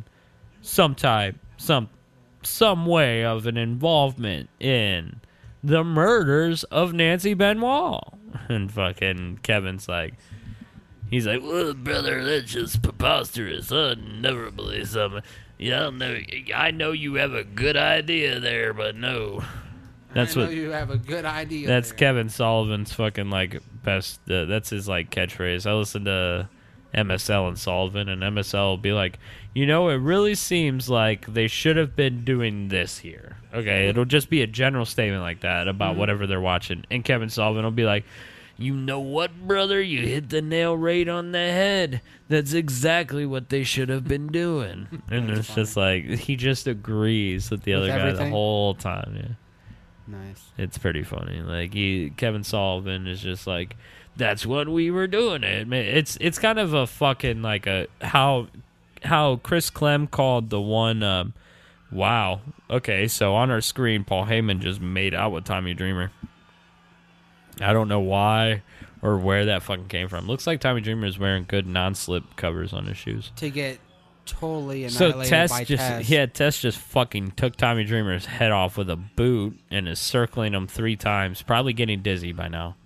A: way of an involvement in the murders of Nancy Benoit. And fucking Kevin's he's like, well, brother, that's just preposterous. I'd never believe something. I know you have a good idea there, but no.
D: You have a good idea.
A: That's
D: there.
A: Kevin Sullivan's fucking best. That's his catchphrase. I listen to MSL and Sullivan, and MSL will be like, it really seems like they should have been doing this here. Okay, it'll just be a general statement like that about whatever they're watching. And Kevin Sullivan will be like, you know what, brother? You hit the nail right on the head. That's exactly what they should have been doing. And it's funny. Just he just agrees with the other guy the whole time. Yeah.
D: Nice.
A: It's pretty funny. Kevin Sullivan is just that's what we were doing. It's kind of a fucking how Chris Clem called the one. Wow. Okay, so on our screen, Paul Heyman just made out with Tommy Dreamer. I don't know why or where that fucking came from. Looks like Tommy Dreamer is wearing good non-slip covers on his shoes.
D: To get totally annihilated by Test.
A: Yeah, Test just fucking took Tommy Dreamer's head off with a boot and is circling him 3 times. Probably getting dizzy by now.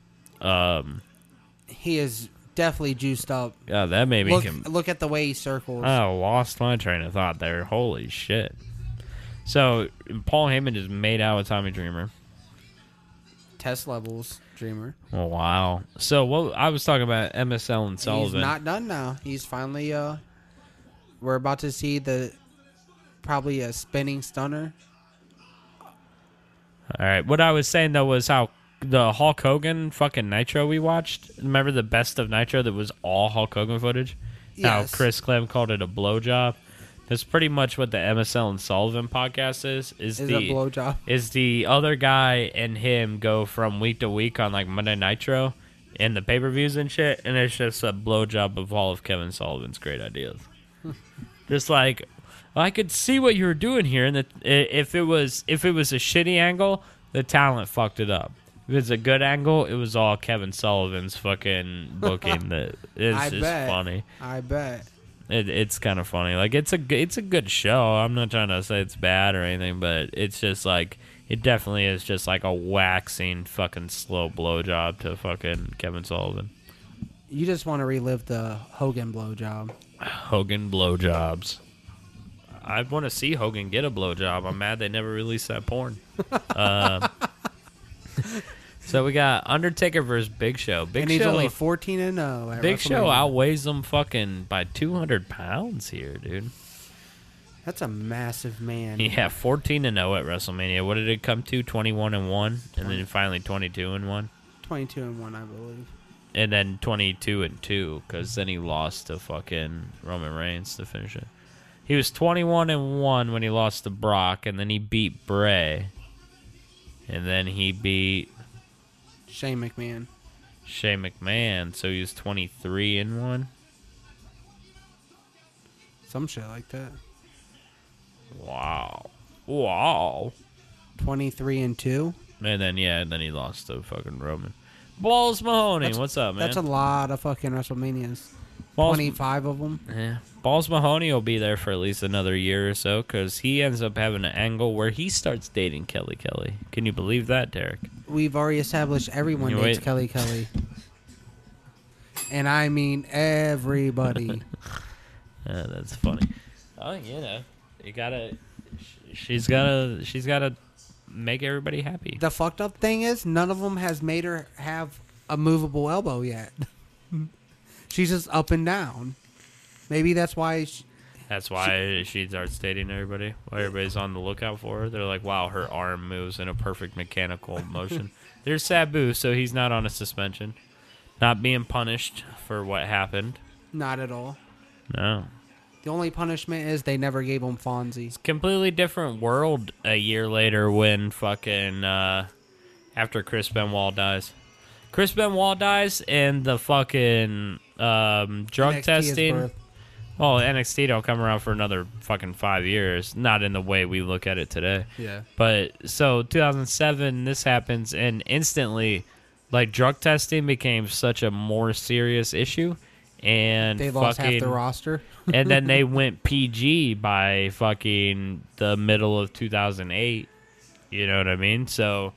D: He is definitely juiced up.
A: Yeah, that maybe
D: look at the way he circles.
A: Oh, lost my train of thought there. Holy shit. So, Paul Heyman just made out with Tommy Dreamer.
D: Test levels, Dreamer.
A: Oh, wow. So, what I was talking about MSL and Sullivan.
D: He's not done now. He's finally, we're about to see probably a spinning stunner.
A: All right. What I was saying, though, was how the Hulk Hogan fucking Nitro we watched. Remember the best of Nitro that was all Hulk Hogan footage?
D: Yes.
A: How Chris Clem called it a blowjob. That's pretty much what the MSL and Sullivan podcast is. Is
D: a blowjob.
A: Is the other guy and him go from week to week on Monday Nitro, and the pay-per-views and shit, and it's just a blowjob of all of Kevin Sullivan's great ideas. Just like, I could see what you were doing here, and if it was a shitty angle, the talent fucked it up. If it's a good angle, it was all Kevin Sullivan's fucking booking. That is just funny.
D: I bet.
A: It's kind of funny. Like, it's a good show. I'm not trying to say it's bad or anything, but it's just like, it definitely is just like a waxing fucking slow blowjob to fucking Kevin Sullivan.
D: You just want to relive the Hogan blowjob.
A: Hogan blowjobs. I want to see Hogan get a blowjob. I'm mad they never released that porn. So we got Undertaker versus Big Show.
D: And he's only 14-0 at
A: Big Show
D: WrestleMania.
A: outweighs him fucking by 200 pounds here, dude.
D: That's a massive man.
A: Yeah, 14-0 at WrestleMania. What did it come to? 21-1, and then finally 22-1,
D: 22-1, I believe.
A: and then 22-2, because then he lost to fucking Roman Reigns to finish it. He was 21-1 when he lost to Brock, and then he beat Bray, and then he beat
D: Shane McMahon.
A: McMahon, so he was 23-1.
D: Some shit like that.
A: Wow.
D: 23-2.
A: And then he lost to fucking Roman. Balls Mahoney, what's up, man?
D: That's a lot of fucking WrestleManias.
A: Balls,
D: 25 of them.
A: Yeah. Balls Mahoney will be there for at least another year or so, because he ends up having an angle where he starts dating Kelly Kelly. Can you believe that, Derek?
D: We've already established everyone
A: You
D: dates
A: wait.
D: Kelly Kelly. And I mean everybody.
A: That's funny. Oh, you know, you gotta. She's gotta make everybody happy.
D: The fucked up thing is, none of them has made her have a movable elbow yet. She's just up and down. Maybe that's why.
A: That's why she starts dating everybody. Why everybody's on the lookout for her. They're like, wow, her arm moves in a perfect mechanical motion. There's Sabu, so he's not on a suspension. Not being punished for what happened.
D: Not at all.
A: No.
D: The only punishment is they never gave him Fonzie.
A: Completely different world a year later when fucking, after Chris Benoit dies. Chris Benoit dies and the fucking, drug
D: NXT is
A: testing.
D: birth.
A: Well, NXT don't come around for another fucking 5 years. Not in the way we look at it today.
D: Yeah.
A: But, so, 2007, this happens, and instantly, like, drug testing became such a more serious issue. And
D: They lost half
A: fucking,
D: the roster.
A: and then they went PG by fucking the middle of 2008. You know what I mean? So,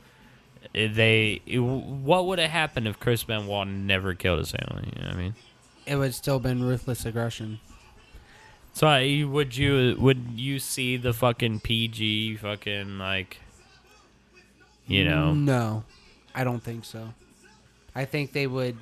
A: what would have happened if Chris Benoit never killed his family? You know what I mean?
D: It would still been ruthless aggression.
A: So would you see the fucking PG fucking, like, you know?
D: No, I don't think so. I think they would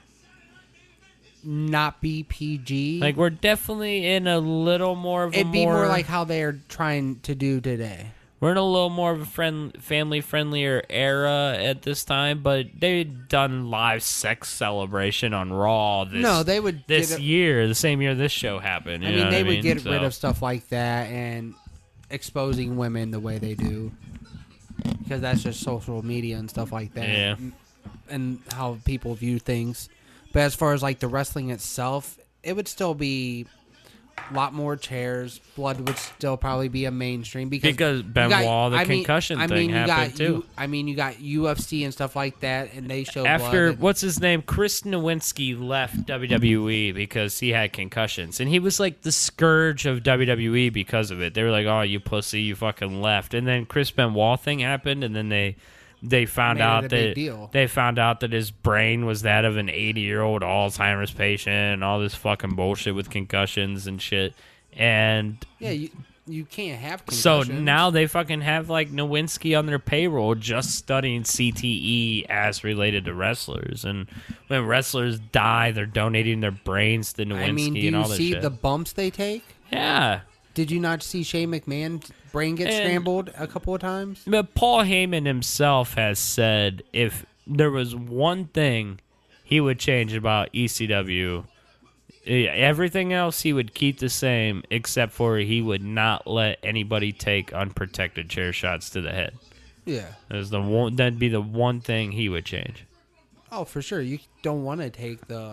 D: not be PG.
A: Like, we're definitely in a little more of a
D: It'd be more like how they're trying to do today.
A: we're in a little more of a family friendlier era at this time, but they'd done live sex celebration on Raw
D: They would
A: this year, the same year this show happened.
D: I mean, they would get rid of stuff like that and exposing women the way they do, because that's just social media and stuff like that.
A: Yeah.
D: And how people view things. But as far as like the wrestling itself, it would still be a lot more chairs. Blood would still probably be a mainstream because
A: Benoit, the concussion thing happened too.
D: You got UFC and stuff like that, and they show
A: After
D: blood.
A: what's his name, Chris Nowinski left WWE because he had concussions, and he was like the scourge of WWE because of it. They were like, "Oh, you pussy, you fucking left." And then Chris Benoit thing happened, and then they found
D: Made it
A: out
D: a big
A: that
D: deal.
A: they found out that his brain was that of an 80-year-old Alzheimer's patient, and all this fucking bullshit with concussions and shit. And
D: Yeah, you can't have
A: so
D: concussions.
A: now they fucking have like Nowinski on their payroll just studying CTE as related to wrestlers. And when wrestlers die, they're donating their brains to Nowinski
D: I mean, do
A: and
D: you
A: all this
D: see
A: shit.
D: the bumps they take?
A: Yeah.
D: Did you not see Shane McMahon's brain get
A: And-
D: scrambled a couple of times?
A: But Paul Heyman himself has said if there was one thing he would change about ECW, everything else he would keep the same, except for he would not let anybody take unprotected chair shots to the head.
D: Yeah.
A: That'd be the one thing he would change.
D: Oh, for sure. You don't want to take the,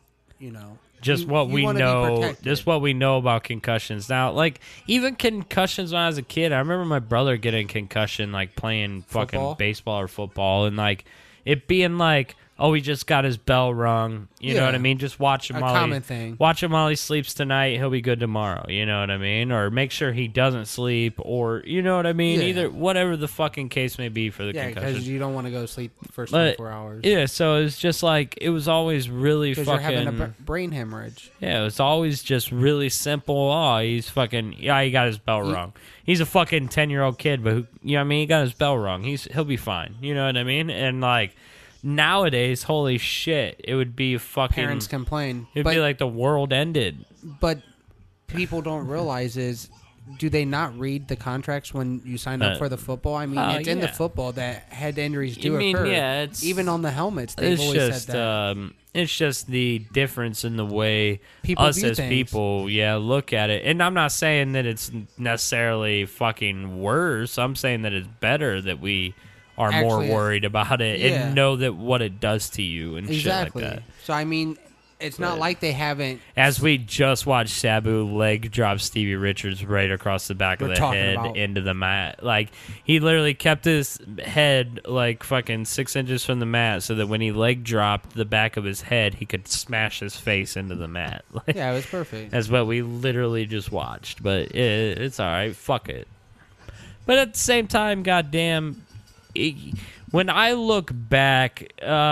A: Just
D: you-
A: what
D: you
A: we
D: wanna be
A: know,
D: protected.
A: just what we know about concussions. Now, like even concussions when I was a kid, I remember my brother getting a concussion like playing fucking
D: Football?
A: baseball or football, and like it being like, oh, he just got his bell rung. You know
D: Yeah.
A: what I mean? Just watch him
D: A
A: while
D: common thing.
A: Watch him while he sleeps tonight. He'll be good tomorrow. You know what I mean? Or make sure he doesn't sleep. Or you know what I mean?
D: Yeah.
A: Either whatever the fucking case may be for the
D: Yeah,
A: concussion.
D: because you don't want to go sleep the first
A: But
D: 24 hours.
A: yeah, so it's just like it was always really
D: Because you're
A: fucking.
D: having a brain hemorrhage.
A: Yeah, it's always just really simple. Oh, he's fucking. Yeah, he got his bell rung. He's a fucking 10-year-old kid, but you know what I mean? He got his bell rung. He'll be fine. You know what I mean? And like nowadays, holy shit, it would be fucking.
D: Parents complain.
A: It'd
D: but,
A: be like the world ended.
D: but people don't realize is, do they not read the contracts when you sign up for the football? I mean, it's in the
A: yeah.
D: football that head injuries do
A: I mean,
D: occur.
A: yeah, it's-
D: even on the helmets, they've
A: It's
D: always
A: just,
D: said that.
A: it's just the difference in the way
D: People
A: us
D: view
A: as
D: things.
A: people, look at it. And I'm not saying that it's necessarily fucking worse. I'm saying that it's better that we are
D: Actually,
A: more worried about it
D: yeah.
A: and know that what it does to you and
D: Exactly.
A: shit like that.
D: So I mean, it's not like they haven't.
A: As we just watched Sabu leg drop Stevie Richards right across the back of
D: We're
A: the
D: talking
A: head
D: about-
A: into the mat. Like, he literally kept his head like fucking 6 inches from the mat so that when he leg dropped the back of his head, he could smash his face into the mat. Like,
D: Yeah, it was perfect.
A: that's what we literally just watched. But it's all right. Fuck it. But at the same time, goddamn, when I look back,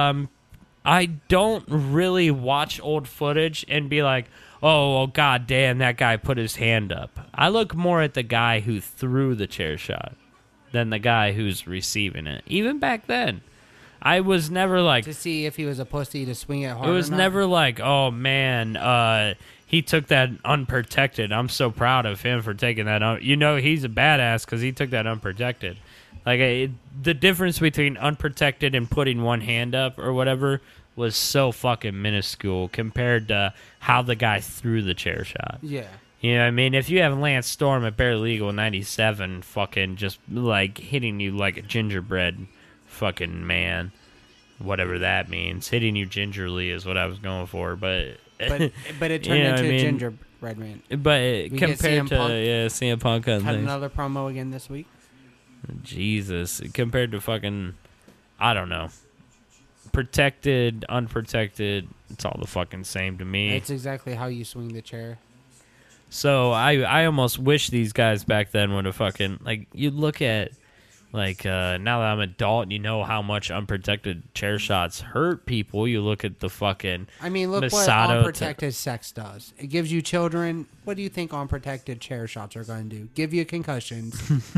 A: I don't really watch old footage and be like, oh, well, god damn, that guy put his hand up. I look more at the guy who threw the chair shot than the guy who's receiving it. Even back then, I was never like,
D: To see if he was a pussy to swing it hard.
A: it was
D: or not.
A: never like, oh man, he took that unprotected. I'm so proud of him for taking that. He's a badass because he took that unprotected. Like the difference between unprotected and putting one hand up or whatever was so fucking minuscule compared to how the guy threw the chair shot.
D: Yeah.
A: You know what I mean? If you have Lance Storm at Bare Legal 97 fucking just like hitting you like a gingerbread fucking man, whatever that means. Hitting you gingerly is what I was going for, but
D: But it turned
A: You know what
D: into
A: I mean?
D: a gingerbread man.
A: but
D: get
A: compared
D: CM
A: to
D: Punk.
A: CM Punk and
D: Had
A: things.
D: another promo again this week.
A: Jesus, compared to fucking, I don't know, protected, unprotected, it's all the fucking same to me.
D: It's exactly how you swing the chair.
A: So I almost wish these guys back then would have fucking, like, you look at, like, now that I'm an adult and you know how much unprotected chair shots hurt people, you look at the fucking
D: I mean, look what
A: Masato
D: unprotected sex does. It gives you children. What do you think unprotected chair shots are going to do? Give you concussions.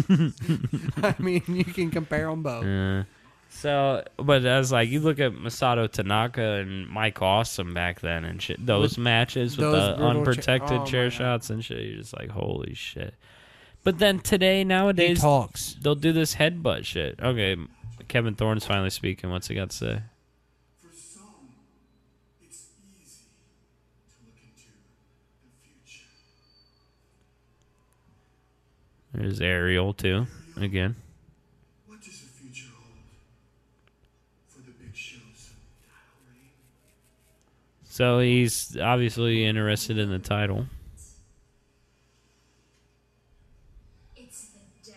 D: I mean, you can compare them both.
A: So, but as like you look at Masato Tanaka and Mike Awesome back then and shit, those matches with
D: those
A: the
D: brutal
A: unprotected
D: oh
A: chair
D: my God.
A: shots and shit, you're just like, holy shit. But then today,
D: He
A: nowadays,
D: talks.
A: they'll do this headbutt shit. Okay, Kevin Thorne's finally speaking. What's he got to say?
E: For some, it's easy to look into the future.
A: There's Ariel too. Again,
E: What does the future hold for the Big Show's title reign?
A: so he's obviously interested in the title.
F: It's the death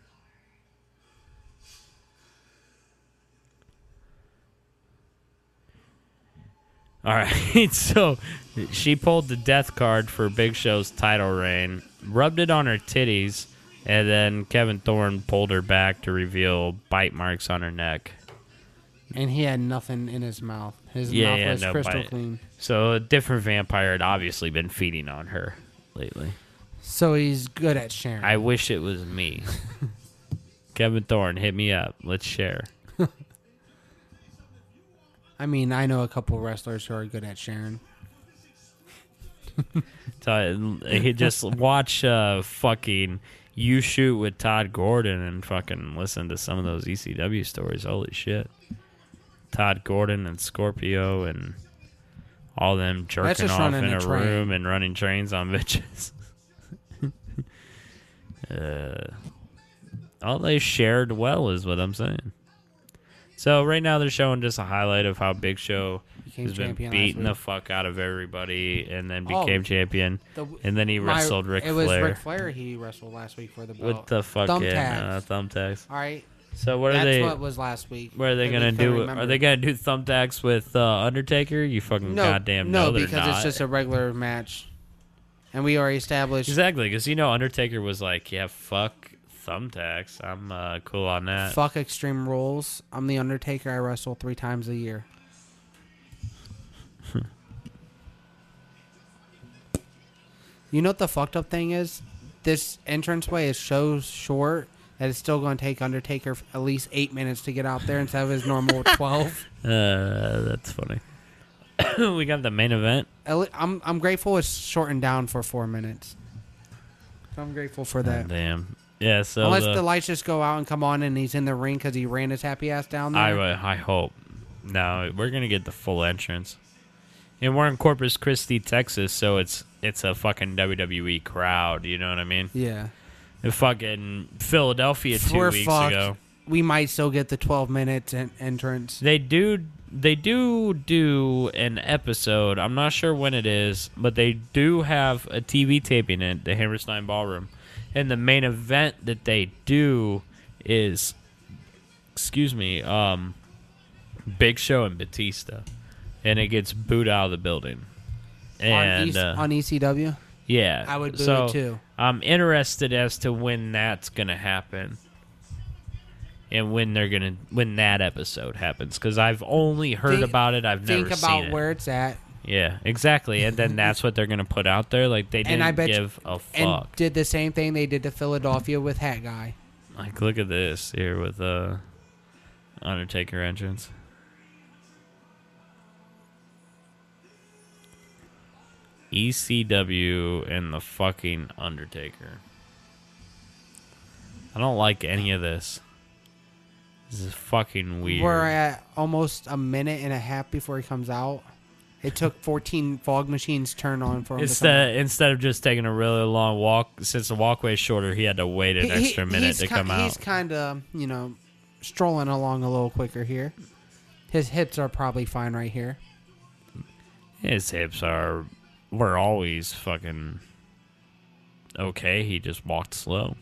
F: card.
A: All right, so she pulled the death card for Big Show's title reign, rubbed it on her titties, and then Kevin Thorne pulled her back to reveal bite marks on her neck.
D: And he had nothing in his mouth. His
A: Yeah,
D: mouth
A: yeah,
D: was
A: no
D: crystal
A: bite.
D: clean.
A: So a different vampire had obviously been feeding on her lately.
D: So he's good at sharing.
A: I wish it was me. Kevin Thorne, hit me up. Let's share.
D: I mean, I know a couple wrestlers who are good at sharing.
A: So he just watch fucking You Shoot with Todd Gordon and fucking listen to some of those ECW stories. Holy shit. Todd Gordon and Scorpio and all them jerking
D: just
A: off
D: running
A: in
D: a
A: a
D: train.
A: room and running trains on bitches. All they shared well is what I'm saying. So right now they're showing just a highlight of how Big Show
D: Became
A: has been
D: champion last
A: beating the
D: week.
A: fuck out of everybody and then
D: Oh,
A: became champion.
D: The-
A: And then he wrestled Ric
D: It was
A: Flair.
D: Ric Flair he wrestled last week for the belt.
A: With the fucking
D: Thumbtacks.
A: thumbtacks.
D: All right,
A: So what are
D: that's
A: they?
D: what was last week.
A: What are they
D: At
A: gonna
D: least I
A: do?
D: remember.
A: Are they gonna do thumbtacks with Undertaker? You fucking
D: No,
A: goddamn
D: no,
A: no, they're
D: because
A: not.
D: it's just a regular match, and we already established.
A: Exactly, because Undertaker was like, yeah, fuck thumbtacks. I'm cool on that.
D: Fuck Extreme Rules. I'm the Undertaker. I wrestle 3 times a year. You know what the fucked up thing is? This entranceway is so short that it's still going to take Undertaker at least 8 minutes to get out there instead of his normal 12.
A: That's funny. We got the main event.
D: I'm grateful it's shortened down for 4 minutes. I'm grateful for that.
A: Damn. Yeah. So
D: Unless the lights just go out and come on and he's in the ring because he ran his happy ass down there.
A: I hope. No, we're gonna get the full entrance, and we're in Corpus Christi, Texas, so it's a fucking WWE crowd. You know what I mean?
D: Yeah.
A: In fucking Philadelphia 2
D: We're
A: weeks
D: fucked.
A: ago.
D: We might still get the 12 minutes entrance.
A: They do an episode. I'm not sure when it is, but they do have a TV taping at the Hammerstein Ballroom. And the main event that they do is, Big Show and Batista. And it gets booed out of the building. And
D: on ECW?
A: yeah.
D: I would boo
A: so
D: it too.
A: I'm interested as to when that's going to happen. And when that episode happens, because I've only heard
D: Think-
A: about it. I've never
D: Think
A: seen
D: about
A: it.
D: where it's at.
A: Yeah, exactly. And then that's what they're gonna put out there. Like they
D: And I
A: didn't
D: bet you-
A: give a
D: And
A: fuck.
D: did the same thing they did to Philadelphia with Hat Guy.
A: Like look at this here with Undertaker entrance. ECW and the fucking Undertaker. I don't like any of this. This is fucking weird.
D: We're at almost a minute and a half before he comes out. It took 14 fog machines turn on for him to come out.
A: Instead of just taking a really long walk, since the walkway is shorter, he had to wait an extra minute to come out.
D: He's kind of, strolling along a little quicker here. His hips are probably fine right here.
A: His hips were always fucking okay. He just walked slow.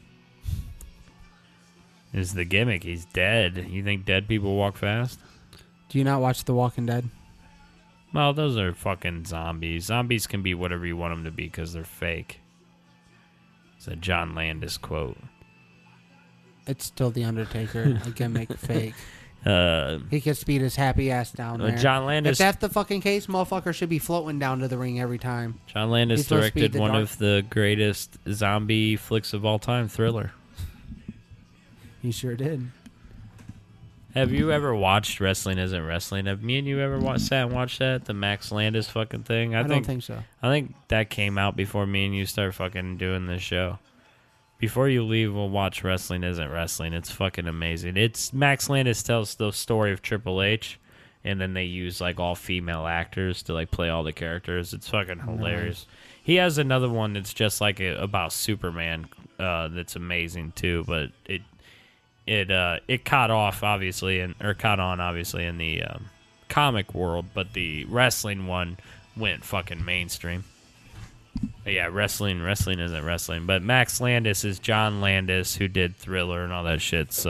A: Is the gimmick. He's dead. You think dead people walk fast?
D: Do you not watch The Walking Dead?
A: Well, those are fucking zombies. Zombies can be whatever you want them to be because they're fake. It's a John Landis quote.
D: It's still The Undertaker, a gimmick fake.
A: Uh,
D: He could speed his happy ass down there.
A: John Landis.
D: If that's the fucking case, motherfucker should be floating down to the ring every time.
A: John Landis
D: He's supposed to be
A: directed
D: the
A: one
D: dark-
A: of the greatest zombie flicks of all time, Thriller.
D: He sure did.
A: Have you ever watched Wrestling Isn't Wrestling? Have me and you ever sat and watched that? The Max Landis fucking thing?
D: I don't think so.
A: I think that came out before me and you start fucking doing this show. Before you leave, we'll watch Wrestling Isn't Wrestling. It's fucking amazing. It's Max Landis tells the story of Triple H, and then they use like all female actors to like play all the characters. It's fucking hilarious. He has another one that's just like about Superman. That's amazing too, but it caught on obviously in the comic world, but the wrestling one went fucking mainstream. But yeah, wrestling isn't wrestling. But Max Landis is John Landis, who did Thriller and all that shit's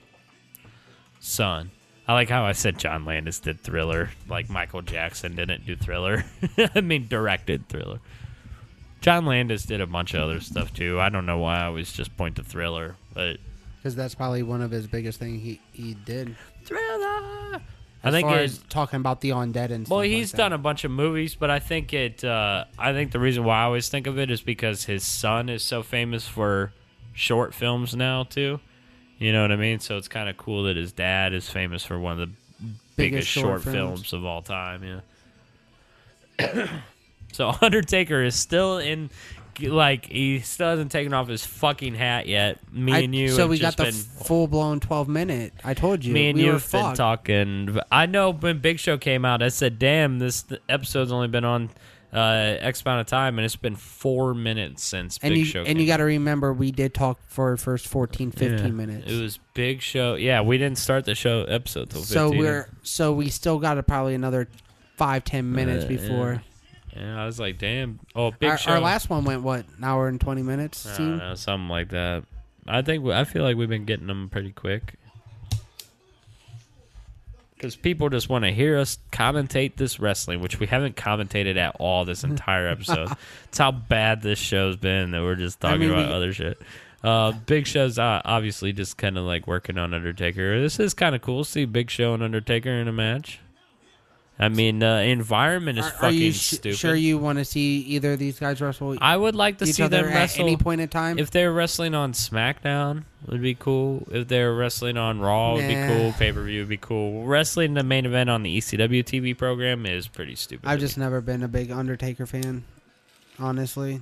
A: son. I like how I said John Landis did Thriller, like Michael Jackson didn't do Thriller. I mean, directed Thriller. John Landis did a bunch of other stuff too. I don't know why I always just point to Thriller, but
D: Because that's probably one of his biggest things he did.
A: Thriller. I
D: As
A: think
D: far
A: it.
D: as talking about the undead and stuff
A: Well,
D: like
A: he's
D: that.
A: done a bunch of movies, but I think it. I think the reason why I always think of it is because his son is so famous for short films now too. You know what I mean? So it's kind of cool that his dad is famous for one of the biggest short films of all time. Yeah. So Undertaker is still in. Like, he still hasn't taken off his fucking hat yet. Me and you
D: So
A: have
D: we
A: just
D: got the
A: been...
D: full-blown 12-minute. I told you.
A: Me and
D: we
A: you
D: were
A: have been
D: fucked.
A: talking. I know when Big Show came out, I said, damn, this episode's only been on X amount of time, and it's been 4 minutes since
D: And
A: Big Show
D: you
A: came
D: got to remember, we did talk for the first 14, 15 minutes.
A: It was Big Show. Yeah, we didn't start the show episode till 15.
D: So we still got probably another 5-10 minutes before.
A: Yeah, I was like, damn. Oh, Big Show.
D: Our last one went what, an hour and 20 minutes?
A: I don't know, something like that. I feel like we've been getting them pretty quick. Because people just want to hear us commentate this wrestling, which we haven't commentated at all this entire episode. It's how bad this show's been that we're just talking about other shit. Big Show's obviously just kind of like working on Undertaker. This is kind of cool. See Big Show and Undertaker in a match. I mean, the environment is
D: Are you
A: stupid.
D: sure you want to see either of these guys wrestle?
A: I would like to
D: each
A: see
D: other
A: them wrestle
D: at any point in time.
A: If they were wrestling on SmackDown, would be cool. If they were wrestling on Raw, would be cool. Pay-per-view would be cool. Wrestling the main event on the ECW TV program is pretty stupid.
D: I've just never been a big Undertaker fan, honestly.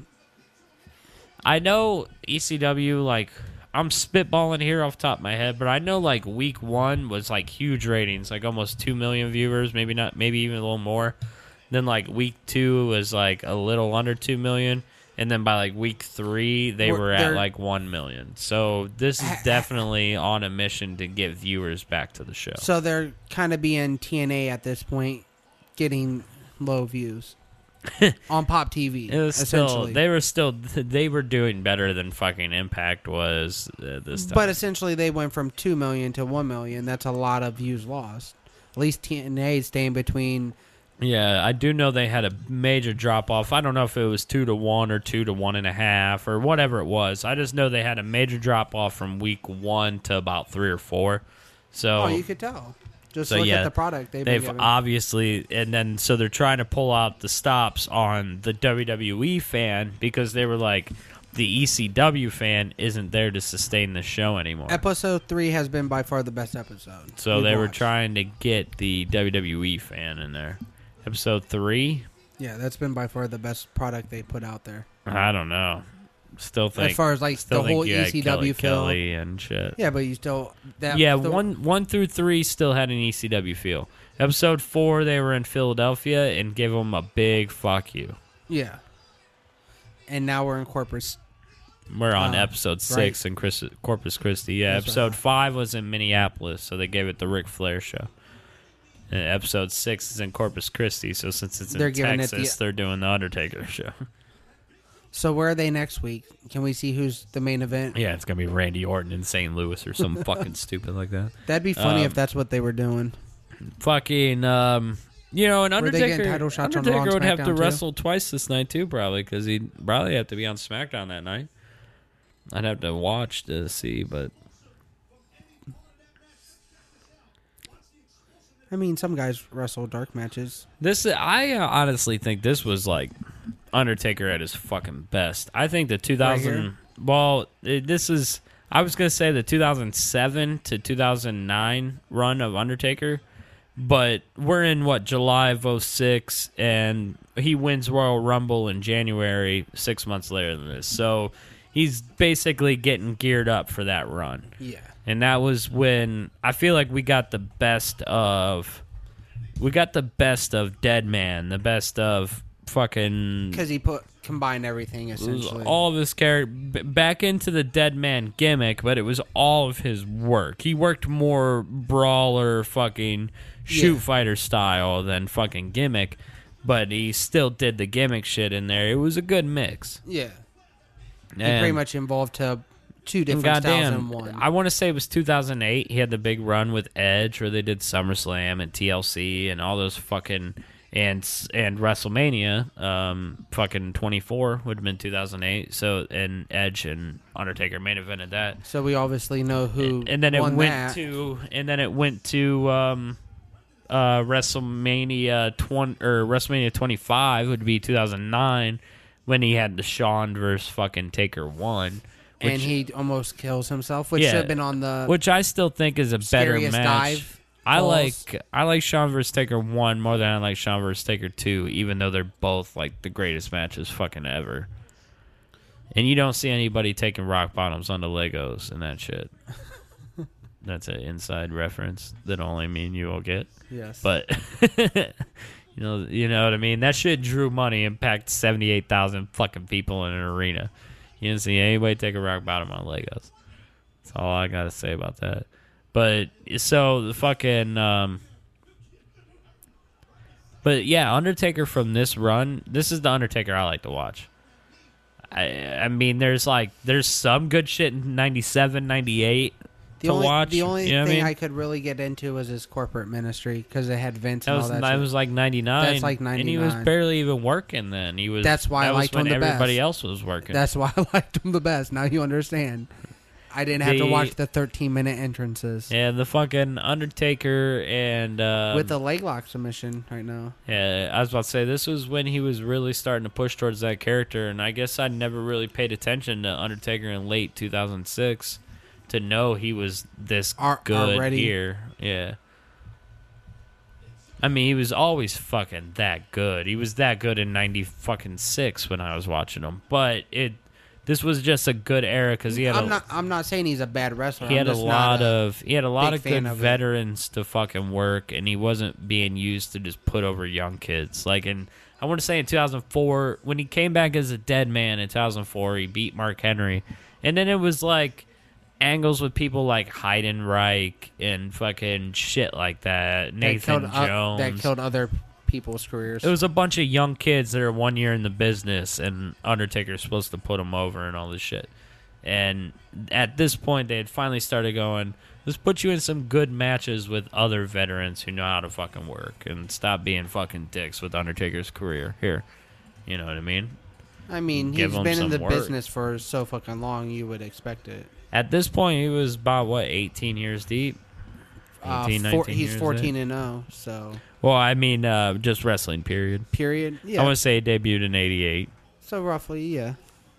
A: I know ECW, like, I'm spitballing here off the top of my head, but I know, like, week 1 was, like, huge ratings, like almost 2 million viewers, maybe even a little more. Then, like, week 2 was, like, a little under 2 million. And then by, like, week 3, they were at, like, 1 million. So this is definitely on a mission to get viewers back to the show.
D: So they're kind of being TNA at this point, getting low views on Pop TV.
A: It was
D: essentially,
A: they were doing better than fucking Impact was this time.
D: but essentially they went from 2 million to 1 million. That's a lot of views lost. At least TNA is staying between.
A: Yeah, I do know they had a major drop off. I don't know if it was 2 to 1 or 2 to 1.5 or whatever it was. I just know they had a major drop off from week 1 to about 3 or 4. So
D: You could tell. Just look at the product
A: they've obviously, and then so they're trying to pull out the stops on the WWE fan because they were like, the ECW fan isn't there to sustain the show anymore.
D: Episode 3 has been by far the best episode.
A: So they were trying to get the WWE fan in there. Episode 3?
D: Yeah, that's been by far the best product they put out there.
A: I don't know. Still think
D: as far as like the whole ECW feel,
A: Kelly and shit.
D: Yeah, but you still
A: one through 3 still had an ECW feel. Episode 4 they were in Philadelphia and gave them a big fuck you.
D: Yeah, and now we're in Corpus.
A: We're on episode 6 in Corpus Christi. Yeah,
D: That's
A: episode
D: right.
A: 5 was in Minneapolis, so they gave it the Ric Flair show. And episode 6 is in Corpus Christi, so since it's in Texas, they're doing the Undertaker show.
D: So where are they next week? Can we see who's the main event?
A: Yeah, it's gonna be Randy Orton in St. Louis or something fucking stupid like that.
D: That'd be funny if that's what they were doing.
A: Fucking, an
D: Were they getting
A: Undertaker.
D: title shots on Raw
A: Undertaker
D: and
A: would have to
D: SmackDown, too?
A: wrestle twice this night too, probably, because he'd probably have to be on SmackDown that night. I'd have to watch to see, but
D: I mean, some guys wrestle dark matches.
A: I honestly think this was like Undertaker at his fucking best. I think the 2000. I was gonna say the 2007 to 2009 run of Undertaker, but we're in July of 2006, and he wins Royal Rumble in January 6 months later than this. So he's basically getting geared up for that run.
D: Yeah.
A: And that was when I feel like we got the best of Dead Man, the best of fucking,
D: Because he combined everything essentially.
A: all of his character back into the Dead Man gimmick, but it was all of his work. He worked more brawler fucking shoot fighter style than fucking gimmick, but he still did the gimmick shit in there. It was a good mix.
D: Yeah. He
A: And-
D: pretty much involved two different styles
A: goddamn,
D: in one.
A: I want to say it was 2008. He had the big run with Edge, where they did SummerSlam and TLC and all those fucking and WrestleMania. Fucking 24 would have been 2008. So and Edge and Undertaker main evented that.
D: So we obviously know who.
A: And then it
D: won
A: went
D: that.
A: to WrestleMania 20 or WrestleMania 25 would be 2009 when he had the Shawn versus fucking Taker 1.
D: And he almost kills himself, which should have been on the
A: which I still think is a better
D: Scariest
A: match.
D: Dive
A: I
D: falls.
A: like Shawn vs. Taker 1 more than I like Shawn vs. Taker 2, even though they're both like the greatest matches fucking ever. And you don't see anybody taking rock bottoms onto Legos and that shit. That's an inside reference that only me and you will get.
D: Yes.
A: But You know what I mean? That shit drew money and packed 78,000 fucking people in an arena. You didn't see anybody take a rock bottom on Legos. That's all I gotta say about that. But so the fucking but yeah, Undertaker from this run, this is the Undertaker I like to watch. I mean, there's some good shit in 97, 98 to watch.
D: The only
A: you know
D: thing
A: what I
D: I
A: mean?
D: could really get into was his corporate ministry because it had Vince and all that.
A: That
D: shit.
A: was like 99.
D: That's like
A: And he was
D: 99.
A: barely even working then.
D: That's why I liked
A: when
D: him the best.
A: everybody else was working.
D: That's why I liked him the best. Now you understand. I didn't have to
A: The-
D: watch the 13-minute entrances
A: Yeah, the fucking Undertaker and
D: with the leg lock submission right now.
A: yeah, I was about to say this was when he was really starting to push towards that character, and I guess I never really paid attention to Undertaker in late 2006 to know he was this good
D: already?
A: here. Yeah. I mean, he was always fucking that good. He was that good in 96 when I was watching him. But this was just a good era because he had
D: I'm not saying he's a bad wrestler.
A: he had
D: I'm
A: a
D: just
A: lot
D: not
A: of
D: big fan
A: good
D: of it.
A: veterans to fucking work, and he wasn't being used to just put over young kids. Like I want to say in 2004 when he came back as a dead man in 2004, he beat Mark Henry, and then it was like angles with people like Heidenreich and fucking shit like that. Nathan Jones
D: that killed other people's careers.
A: it was a bunch of young kids that are 1 year in the business, and Undertaker's supposed to put them over and all this shit. And at this point, they had finally started going, let's put you in some good matches with other veterans who know how to fucking work and stop being fucking dicks with Undertaker's career here. You know what I mean?
D: I mean,
A: give
D: he's
A: him
D: been in
A: some
D: the
A: work.
D: business for so fucking long, you would expect it.
A: At this point, he was about, 18 years deep? 18, 19
D: He's
A: years
D: 14
A: in?
D: and 0, so
A: Well, I mean, just wrestling, period.
D: period.
A: I
D: Yeah,
A: want to say he debuted in 88.
D: so roughly, yeah.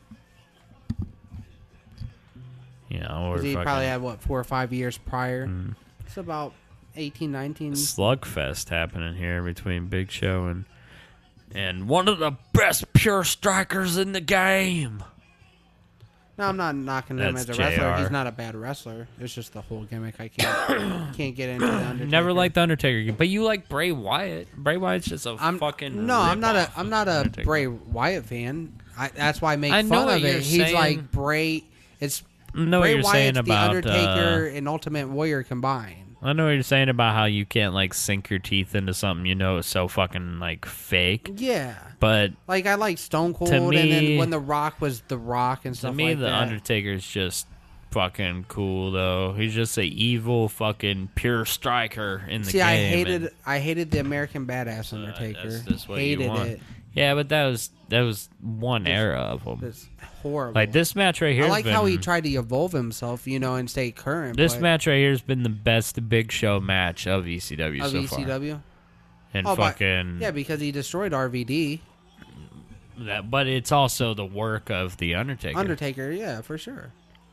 A: You know, or
D: 'Cause he
A: fucking
D: probably had 4 or 5 years prior. It's about 18, 19.
A: slugfest happening here between Big Show and one of the best pure strikers in the game.
D: No, I'm not knocking him
A: That's
D: as a wrestler.
A: JR.
D: He's not a bad wrestler. It's just the whole gimmick. I can't get into the Undertaker.
A: Never liked the Undertaker, but you like Bray Wyatt. Bray Wyatt's just a
D: I'm
A: fucking
D: no. I'm not
A: rip-off
D: a. I'm not
A: of
D: a
A: Undertaker.
D: Bray Wyatt fan. That's why I make
A: I know
D: fun
A: what
D: of
A: you're
D: it. He's
A: saying.
D: like Bray. It's
A: I know what
D: Bray
A: you're saying
D: Wyatt's
A: about
D: the Undertaker and Ultimate Warrior combined.
A: I know what you're saying about how you can't like sink your teeth into something you know is so fucking like fake.
D: Yeah,
A: But
D: like I like Stone Cold,
A: To
D: and
A: me-
D: then when The Rock was The Rock and
A: to
D: stuff
A: me,
D: like
A: the
D: that.
A: Undertaker's just fucking cool though. He's just a evil fucking pure striker in the
D: See,
A: game. and-
D: I hated the American Badass Undertaker.
A: That's just what
D: hated
A: you want.
D: it.
A: Yeah, but that was one era of him.
D: It's horrible.
A: Like this match right here.
D: I like how he tried to evolve himself, and stay current.
A: This
D: but-
A: match right here has been the best Big Show match of ECW
D: of
A: so far.
D: ECW.
A: And
D: Oh, but-
A: fucking
D: Yeah, because he destroyed RVD.
A: that, but it's also the work of the Undertaker.
D: Undertaker, yeah, for sure.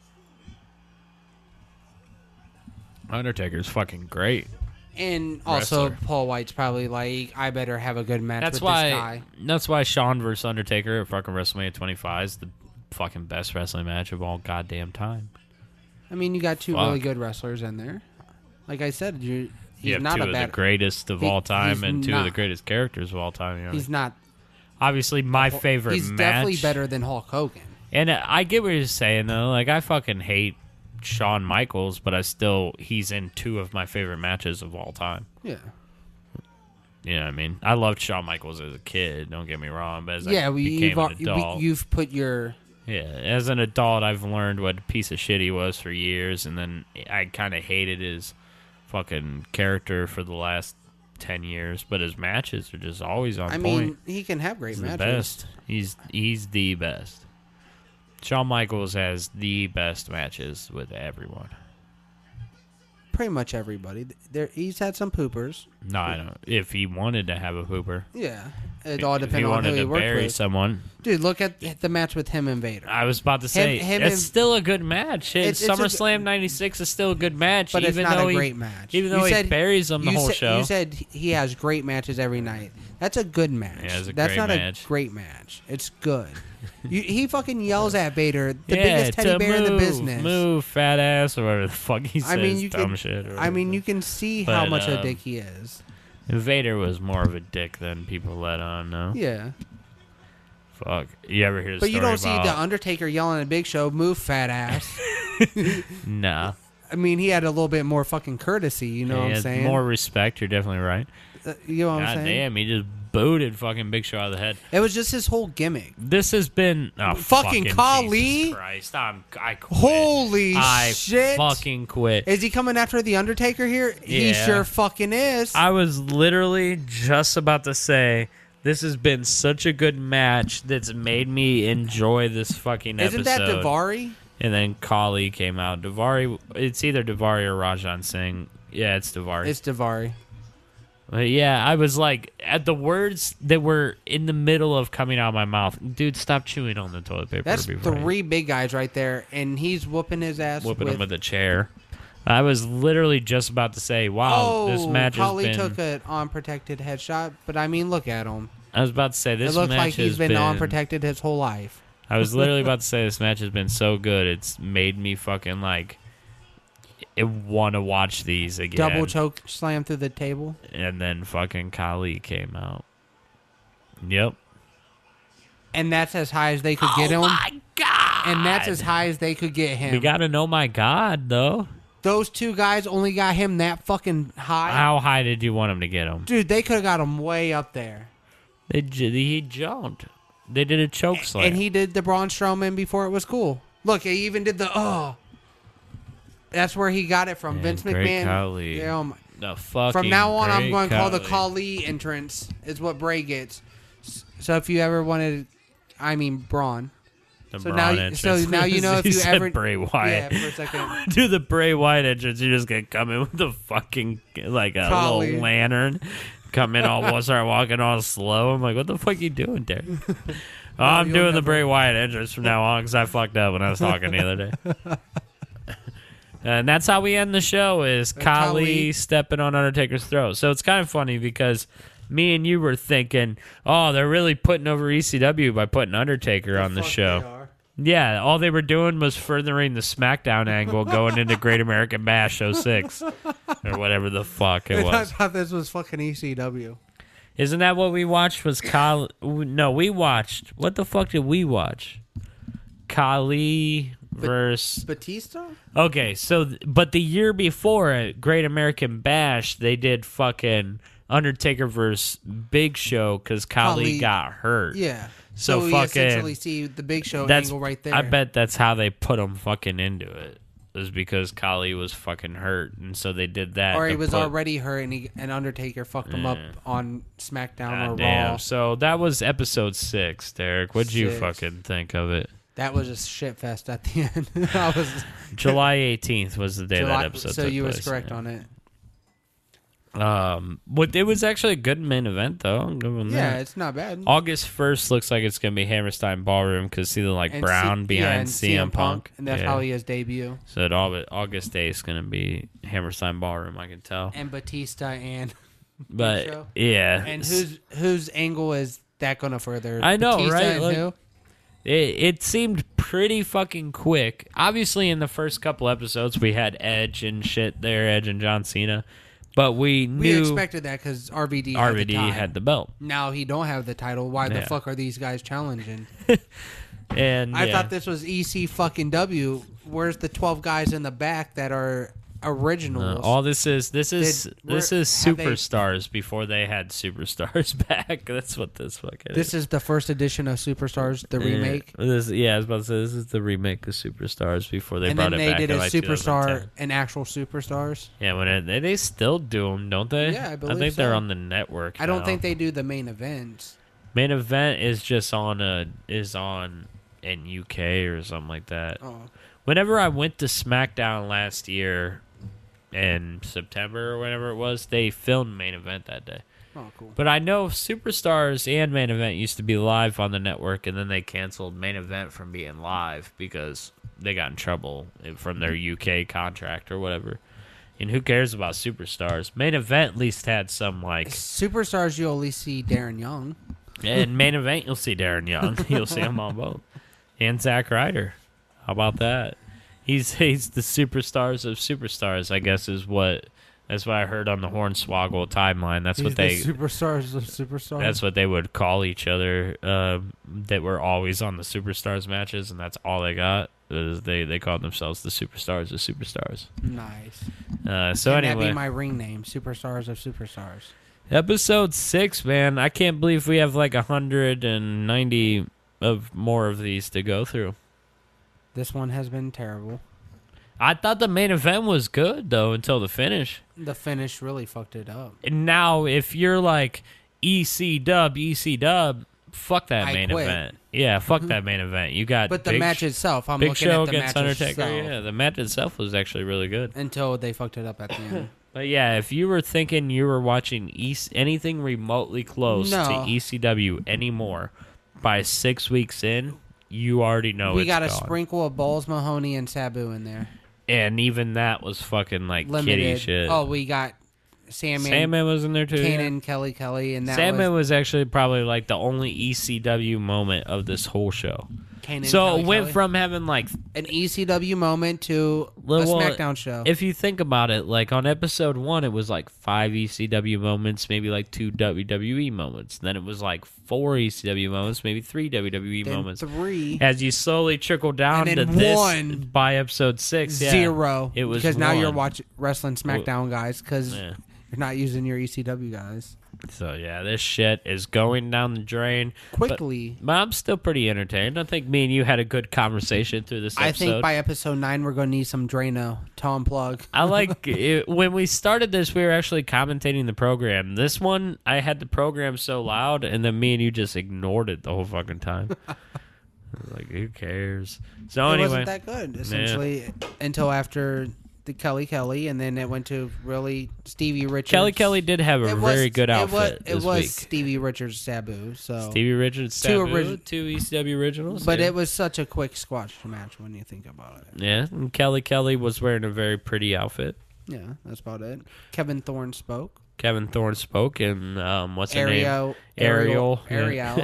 A: Undertaker's fucking great.
D: And also,
A: Wrestler.
D: Paul White's probably like, I better have a good match
A: That's
D: with
A: why.
D: this guy.
A: That's why Shawn versus Undertaker at fucking WrestleMania 25 is the fucking best wrestling match of all goddamn time.
D: I mean, you got two
A: Fuck.
D: really good wrestlers in there. Like I said, he's
A: You have
D: not
A: two
D: a
A: of
D: bad.
A: the greatest of
D: he-
A: all time
D: he's
A: and two of the
D: not-
A: greatest characters of all time. You know?
D: He's not.
A: Obviously, my favorite
D: He's
A: match.
D: definitely better than Hulk Hogan.
A: And I get what you're saying though. Like I fucking hate Shawn Michaels, but he's in two of my favorite matches of all time.
D: Yeah.
A: You know what I mean? I loved Shawn Michaels as a kid. Don't get me wrong, but as I
D: Yeah,
A: became an adult,
D: you've put your.
A: yeah, as an adult, I've learned what a piece of shit he was for years, and then I kind of hated his fucking character for the last 10 years. But his matches are just always on
D: I
A: point.
D: mean, he can have great
A: He's
D: matches.
A: the best. He's the best. Shawn Michaels has the best matches with everyone.
D: Pretty much everybody. He's had some poopers.
A: No, I don't. If he wanted to have a pooper,
D: Yeah. It all
A: if he
D: depends on
A: wanted
D: who he
A: to
D: worked
A: bury
D: with.
A: someone,
D: Dude, look at the match with him and Vader.
A: I was about to say
D: him
A: it's
D: and-
A: still a good match.
D: It's a
A: SummerSlam '96 is still a good match,
D: But it's
A: even
D: not
A: though
D: a great match.
A: Even
D: You
A: though he
D: said-
A: buries them the
D: you
A: whole
D: said,
A: show.
D: You said he has great matches every night. That's a good match.
A: Yeah, it's a
D: That's
A: great
D: not
A: match.
D: a great match. It's good. He fucking yells at Vader, the
A: yeah,
D: biggest teddy
A: to
D: bear in the
A: move,
D: business.
A: Move, fat ass, or whatever the fuck he says.
D: I mean, you
A: dumb
D: can.
A: shit. Or
D: I mean,
A: whatever.
D: you can see how
A: But,
D: much a dick he is.
A: Vader was more of a dick than people let on. No,
D: Yeah.
A: fuck. You ever hear the
D: But
A: story
D: you don't see
A: about?
D: the Undertaker yelling at Big Show, "Move, fat ass."
A: Nah,
D: I mean, he had a little bit more fucking courtesy. You know
A: he
D: what I'm
A: has
D: saying?
A: more respect. You're definitely right.
D: You know what I'm
A: God
D: saying?
A: damn, he just booted fucking Big Show out of the head.
D: It was just his whole gimmick.
A: This has been
D: Fucking Khali?
A: Jesus Christ, I quit.
D: Holy
A: I
D: shit!
A: fucking quit.
D: Is he coming after the Undertaker here? He
A: Yeah.
D: sure fucking is.
A: I was literally just about to say this has been such a good match that's made me enjoy this fucking episode.
D: Isn't that Daivari?
A: And then Khali came out. Daivari, it's either Daivari or Rajan Singh. Yeah, it's Daivari.
D: It's Daivari.
A: But yeah, I was like, at the words that were in the middle of coming out of my mouth, dude, stop chewing on the toilet paper.
D: That's
A: before you-
D: 3 big guys right there, and he's whooping his ass.
A: Whooping him with a chair. I was literally just about to say, wow, this match has
D: Khali
A: been...
D: took an unprotected headshot, but I mean, look at him.
A: I was about to say, this
D: It looks
A: match
D: like he's
A: has
D: been unprotected his whole life.
A: I was literally about to say, this match has been so good, it's made me fucking, like, want to watch these again.
D: Double choke slam through the table.
A: And then fucking Khali came out. Yep.
D: And that's as high as they could get him.
A: Oh my God!
D: And that's as high as they could get him.
A: We gotta know my God, though.
D: Those 2 guys only got him that fucking high.
A: How high did you want him to get him?
D: Dude, they could have got him way up there.
A: He jumped. They did a choke slam.
D: And he did the Braun Strowman before it was cool. Look, he even did the That's where he got it from.
A: Man,
D: Vince
A: Great
D: McMahon.
A: Khali.
D: Yeah, oh my-
A: The fucking
D: From now on, I'm
A: Great
D: going to call the
A: Khali.
D: Khali entrance is what Bray gets. So if you ever wanted, I mean Braun.
A: The
D: So
A: Braun
D: now,
A: entrance.
D: so now you know if
A: He
D: you
A: said
D: ever
A: Bray
D: Yeah,
A: Wyatt.
D: for a second.
A: Do the Bray Wyatt entrance. You're just gonna come in with the fucking like a
D: Khali.
A: little lantern. Come in all start walking all slow. I'm like, what the fuck you doing, Derek? Oh, I'm
D: you'll
A: doing the
D: never-
A: Bray Wyatt entrance from now on because I fucked up when I was talking the other day. And that's how we end the show is Khali
D: Khali.
A: stepping on Undertaker's throat. So it's kind of funny because me and you were thinking, oh, they're really putting over ECW by putting Undertaker on the
D: Fuck
A: show.
D: they are.
A: Yeah, all they were doing was furthering the SmackDown angle going into Great American Bash 06 or whatever the fuck it
D: I
A: was.
D: thought this was fucking ECW.
A: Isn't that what we watched was Khali? No, we watched. What the fuck did we watch? Khali versus...
D: Batista?
A: Okay, so, but the year before at Great American Bash, they did fucking Undertaker versus Big Show because Khali
D: Khali.
A: got hurt.
D: Yeah.
A: So
D: we
A: fucking-
D: essentially see the Big Show
A: That's,
D: angle right there.
A: I bet that's how they put him fucking into it. Was because Khali was fucking hurt, and so they did that.
D: Or he
A: to
D: was
A: put-
D: already hurt, and Undertaker fucked him up on SmackDown or
A: God damn.
D: Raw.
A: So that was episode 6, Derek. What'd you
D: 6.
A: fucking think of it?
D: That was a shit fest at the end. I was
A: July 18th was the day
D: July-
A: that episode
D: so
A: took
D: you was
A: place,
D: correct
A: yeah.
D: on it.
A: But it was actually a good main event, though. I'll give them
D: Yeah,
A: that.
D: it's not bad.
A: August 1st looks like it's going to be Hammerstein Ballroom because see the like
D: And
A: Brown behind
D: and
A: CM Punk.
D: and that's
A: Yeah.
D: probably his debut.
A: So that August 8th is going to be Hammerstein Ballroom, I can tell.
D: And Batista and
A: But
D: show.
A: yeah.
D: and whose angle is that going to further?
A: I know,
D: Batista
A: right?
D: and
A: Like-
D: who?
A: It seemed pretty fucking quick. Obviously, in the first couple episodes, we had Edge and shit there, Edge and John Cena. But we
D: We
A: knew
D: expected that because RVD had the
A: RVD
D: time.
A: had the belt.
D: Now he don't have the title. Why the
A: Yeah.
D: fuck are these guys challenging?
A: And
D: I
A: yeah.
D: thought this was EC fucking W. Where's the 12 guys in the back that are originals?
A: all this is
D: have they-
A: superstars before they had superstars back. That's what this fucking
D: This is the first edition of Superstars, the remake.
A: I was about to say this is the remake of Superstars before they
D: And
A: brought
D: then
A: it
D: they
A: back.
D: did
A: in
D: a
A: like
D: Superstar,
A: 2010.
D: an actual Superstars.
A: Yeah, when they still do them, don't they?
D: Yeah, I believe
A: think they're
D: so.
A: on the network.
D: I don't
A: now.
D: think they do the main events.
A: Main event is just on in UK or something like that.
D: Oh,
A: Whenever I went to SmackDown last year in September or whenever it was, they filmed main event that day.
D: oh, cool.
A: But I know Superstars and main event used to be live on the network, and then they canceled main event from being live because they got in trouble from their UK contract or whatever. And who cares about Superstars? Main event at least had some like.
D: Superstars, you only see Darren Young.
A: In main event, you'll see Darren Young. You'll see him on both. And Zack Ryder. How about that? He's the superstars of superstars, I guess, is what That's what I heard on the Hornswoggle timeline. That's what
D: the
A: they.
D: superstars of superstars.
A: That's what they would call each other. That were always on the Superstars matches, and that's all they got. Is they called themselves the Superstars of Superstars.
D: Nice.
A: So
D: Can
A: anyway,
D: that be my ring name? Superstars of superstars.
A: episode 6, man. I can't believe we have like 190 of more of these to go through.
D: This one has been terrible.
A: I thought the main event was good though until the finish.
D: The finish really fucked it up.
A: And now, if you're like EC Dub, fuck that
D: I
A: main
D: quit.
A: event. Yeah, fuck that main event. You got
D: But the
A: Big
D: match itself, I'm
A: Big
D: looking
A: Show
D: at the
A: against
D: match
A: Undertaker.
D: itself.
A: Yeah, the match itself was actually really good.
D: Until they fucked it up at the end.
A: But yeah, if you were thinking you were watching anything remotely close
D: No.
A: to ECW anymore by 6 weeks in, you already know
D: We
A: it's
D: got a
A: gone.
D: sprinkle of Balls Mahoney and Sabu in there.
A: And even that was fucking like
D: Limited.
A: kitty shit.
D: Oh, we got Sandman,
A: Sandman was in there too. yeah.
D: Kanan, Kelly, and that
A: Sandman
D: was
A: was actually probably like the only ECW moment of this whole show.
D: Kanan,
A: So it went
D: Kelly.
A: from having like
D: an ECW moment to a
A: Well,
D: SmackDown show.
A: If you think about it, like on episode 1, it was like 5 ECW moments, maybe like 2 WWE moments. Then it was like 4 ECW moments, maybe 3 WWE
D: Then
A: moments.
D: 3,
A: As you slowly trickle down
D: And
A: to
D: then
A: this
D: 1,
A: by episode 6, yeah,
D: 0.
A: It was
D: because now you're
A: 1.
D: watching wrestling SmackDown guys because
A: Yeah.
D: you're not using your ECW guys
A: So yeah, this shit is going down the drain
D: quickly.
A: But I'm still pretty entertained. I think me and you had a good conversation through this episode.
D: I think by episode 9 we're going to need some Drano to unplug.
A: I like it, when we started this, we were actually commentating the program. This one, I had the program so loud, and then me and you just ignored it the whole fucking time. I was like, who cares? So
D: It
A: anyway,
D: wasn't that good, essentially, until after the Kelly, and then it went to really Stevie Richards.
A: Kelly did have a
D: It was-
A: very good outfit
D: It
A: this
D: was
A: week.
D: Stevie Richards Sabu. So,
A: Stevie Richards,
D: Two
A: Sabu, 2 ECW originals.
D: but
A: yeah.
D: it was such a quick squash match when you think about it.
A: Yeah, and Kelly was wearing a very pretty outfit.
D: Yeah, that's about it. Kevin Thorne spoke.
A: Kevin Thorne spoke, and what's her name?
D: Ariel.
A: Ariel.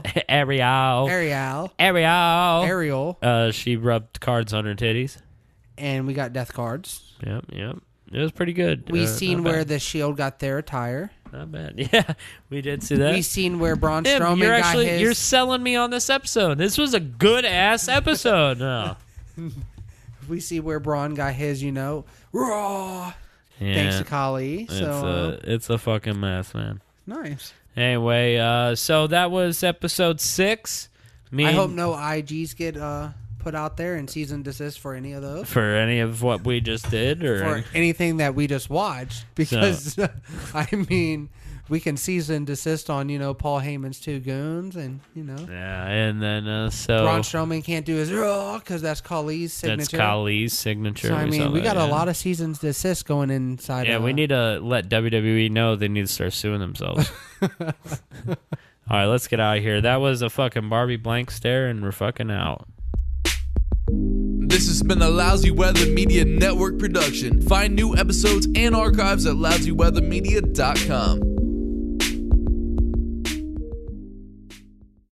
A: She rubbed cards on her titties.
D: And we got death cards.
A: Yep. It was pretty good.
D: We seen
A: not
D: where
A: bad.
D: the Shield got their attire.
A: Not bad. Yeah, we did see that.
D: We seen where Braun
A: Tim,
D: Strowman
A: you're
D: got
A: actually
D: his.
A: you're selling me on this episode. This was a good ass episode. No.
D: We see where Braun got his. Raw.
A: Yeah,
D: Thanks to Kali. So
A: it's a fucking mess, man.
D: nice.
A: Anyway, so that was episode 6.
D: I hope no IGs get put out there and cease and desist for any of those.
A: for any of what we just did, or
D: For anything that we just watched. Because, I mean, we can cease and desist on, Paul Heyman's 2 goons and,
A: yeah, and then so
D: Braun Strowman can't do his raw because that's Kali's signature.
A: that's Kali's signature.
D: So, I mean, we got
A: a
D: a lot of season desist going inside.
A: Yeah, we need to let WWE know they need to start suing themselves. All right, let's get out of here. That was a fucking Barbie blank stare, and we're fucking out.
B: This has been a Lousy Weather Media Network production. Find new episodes and archives at lousyweathermedia.com.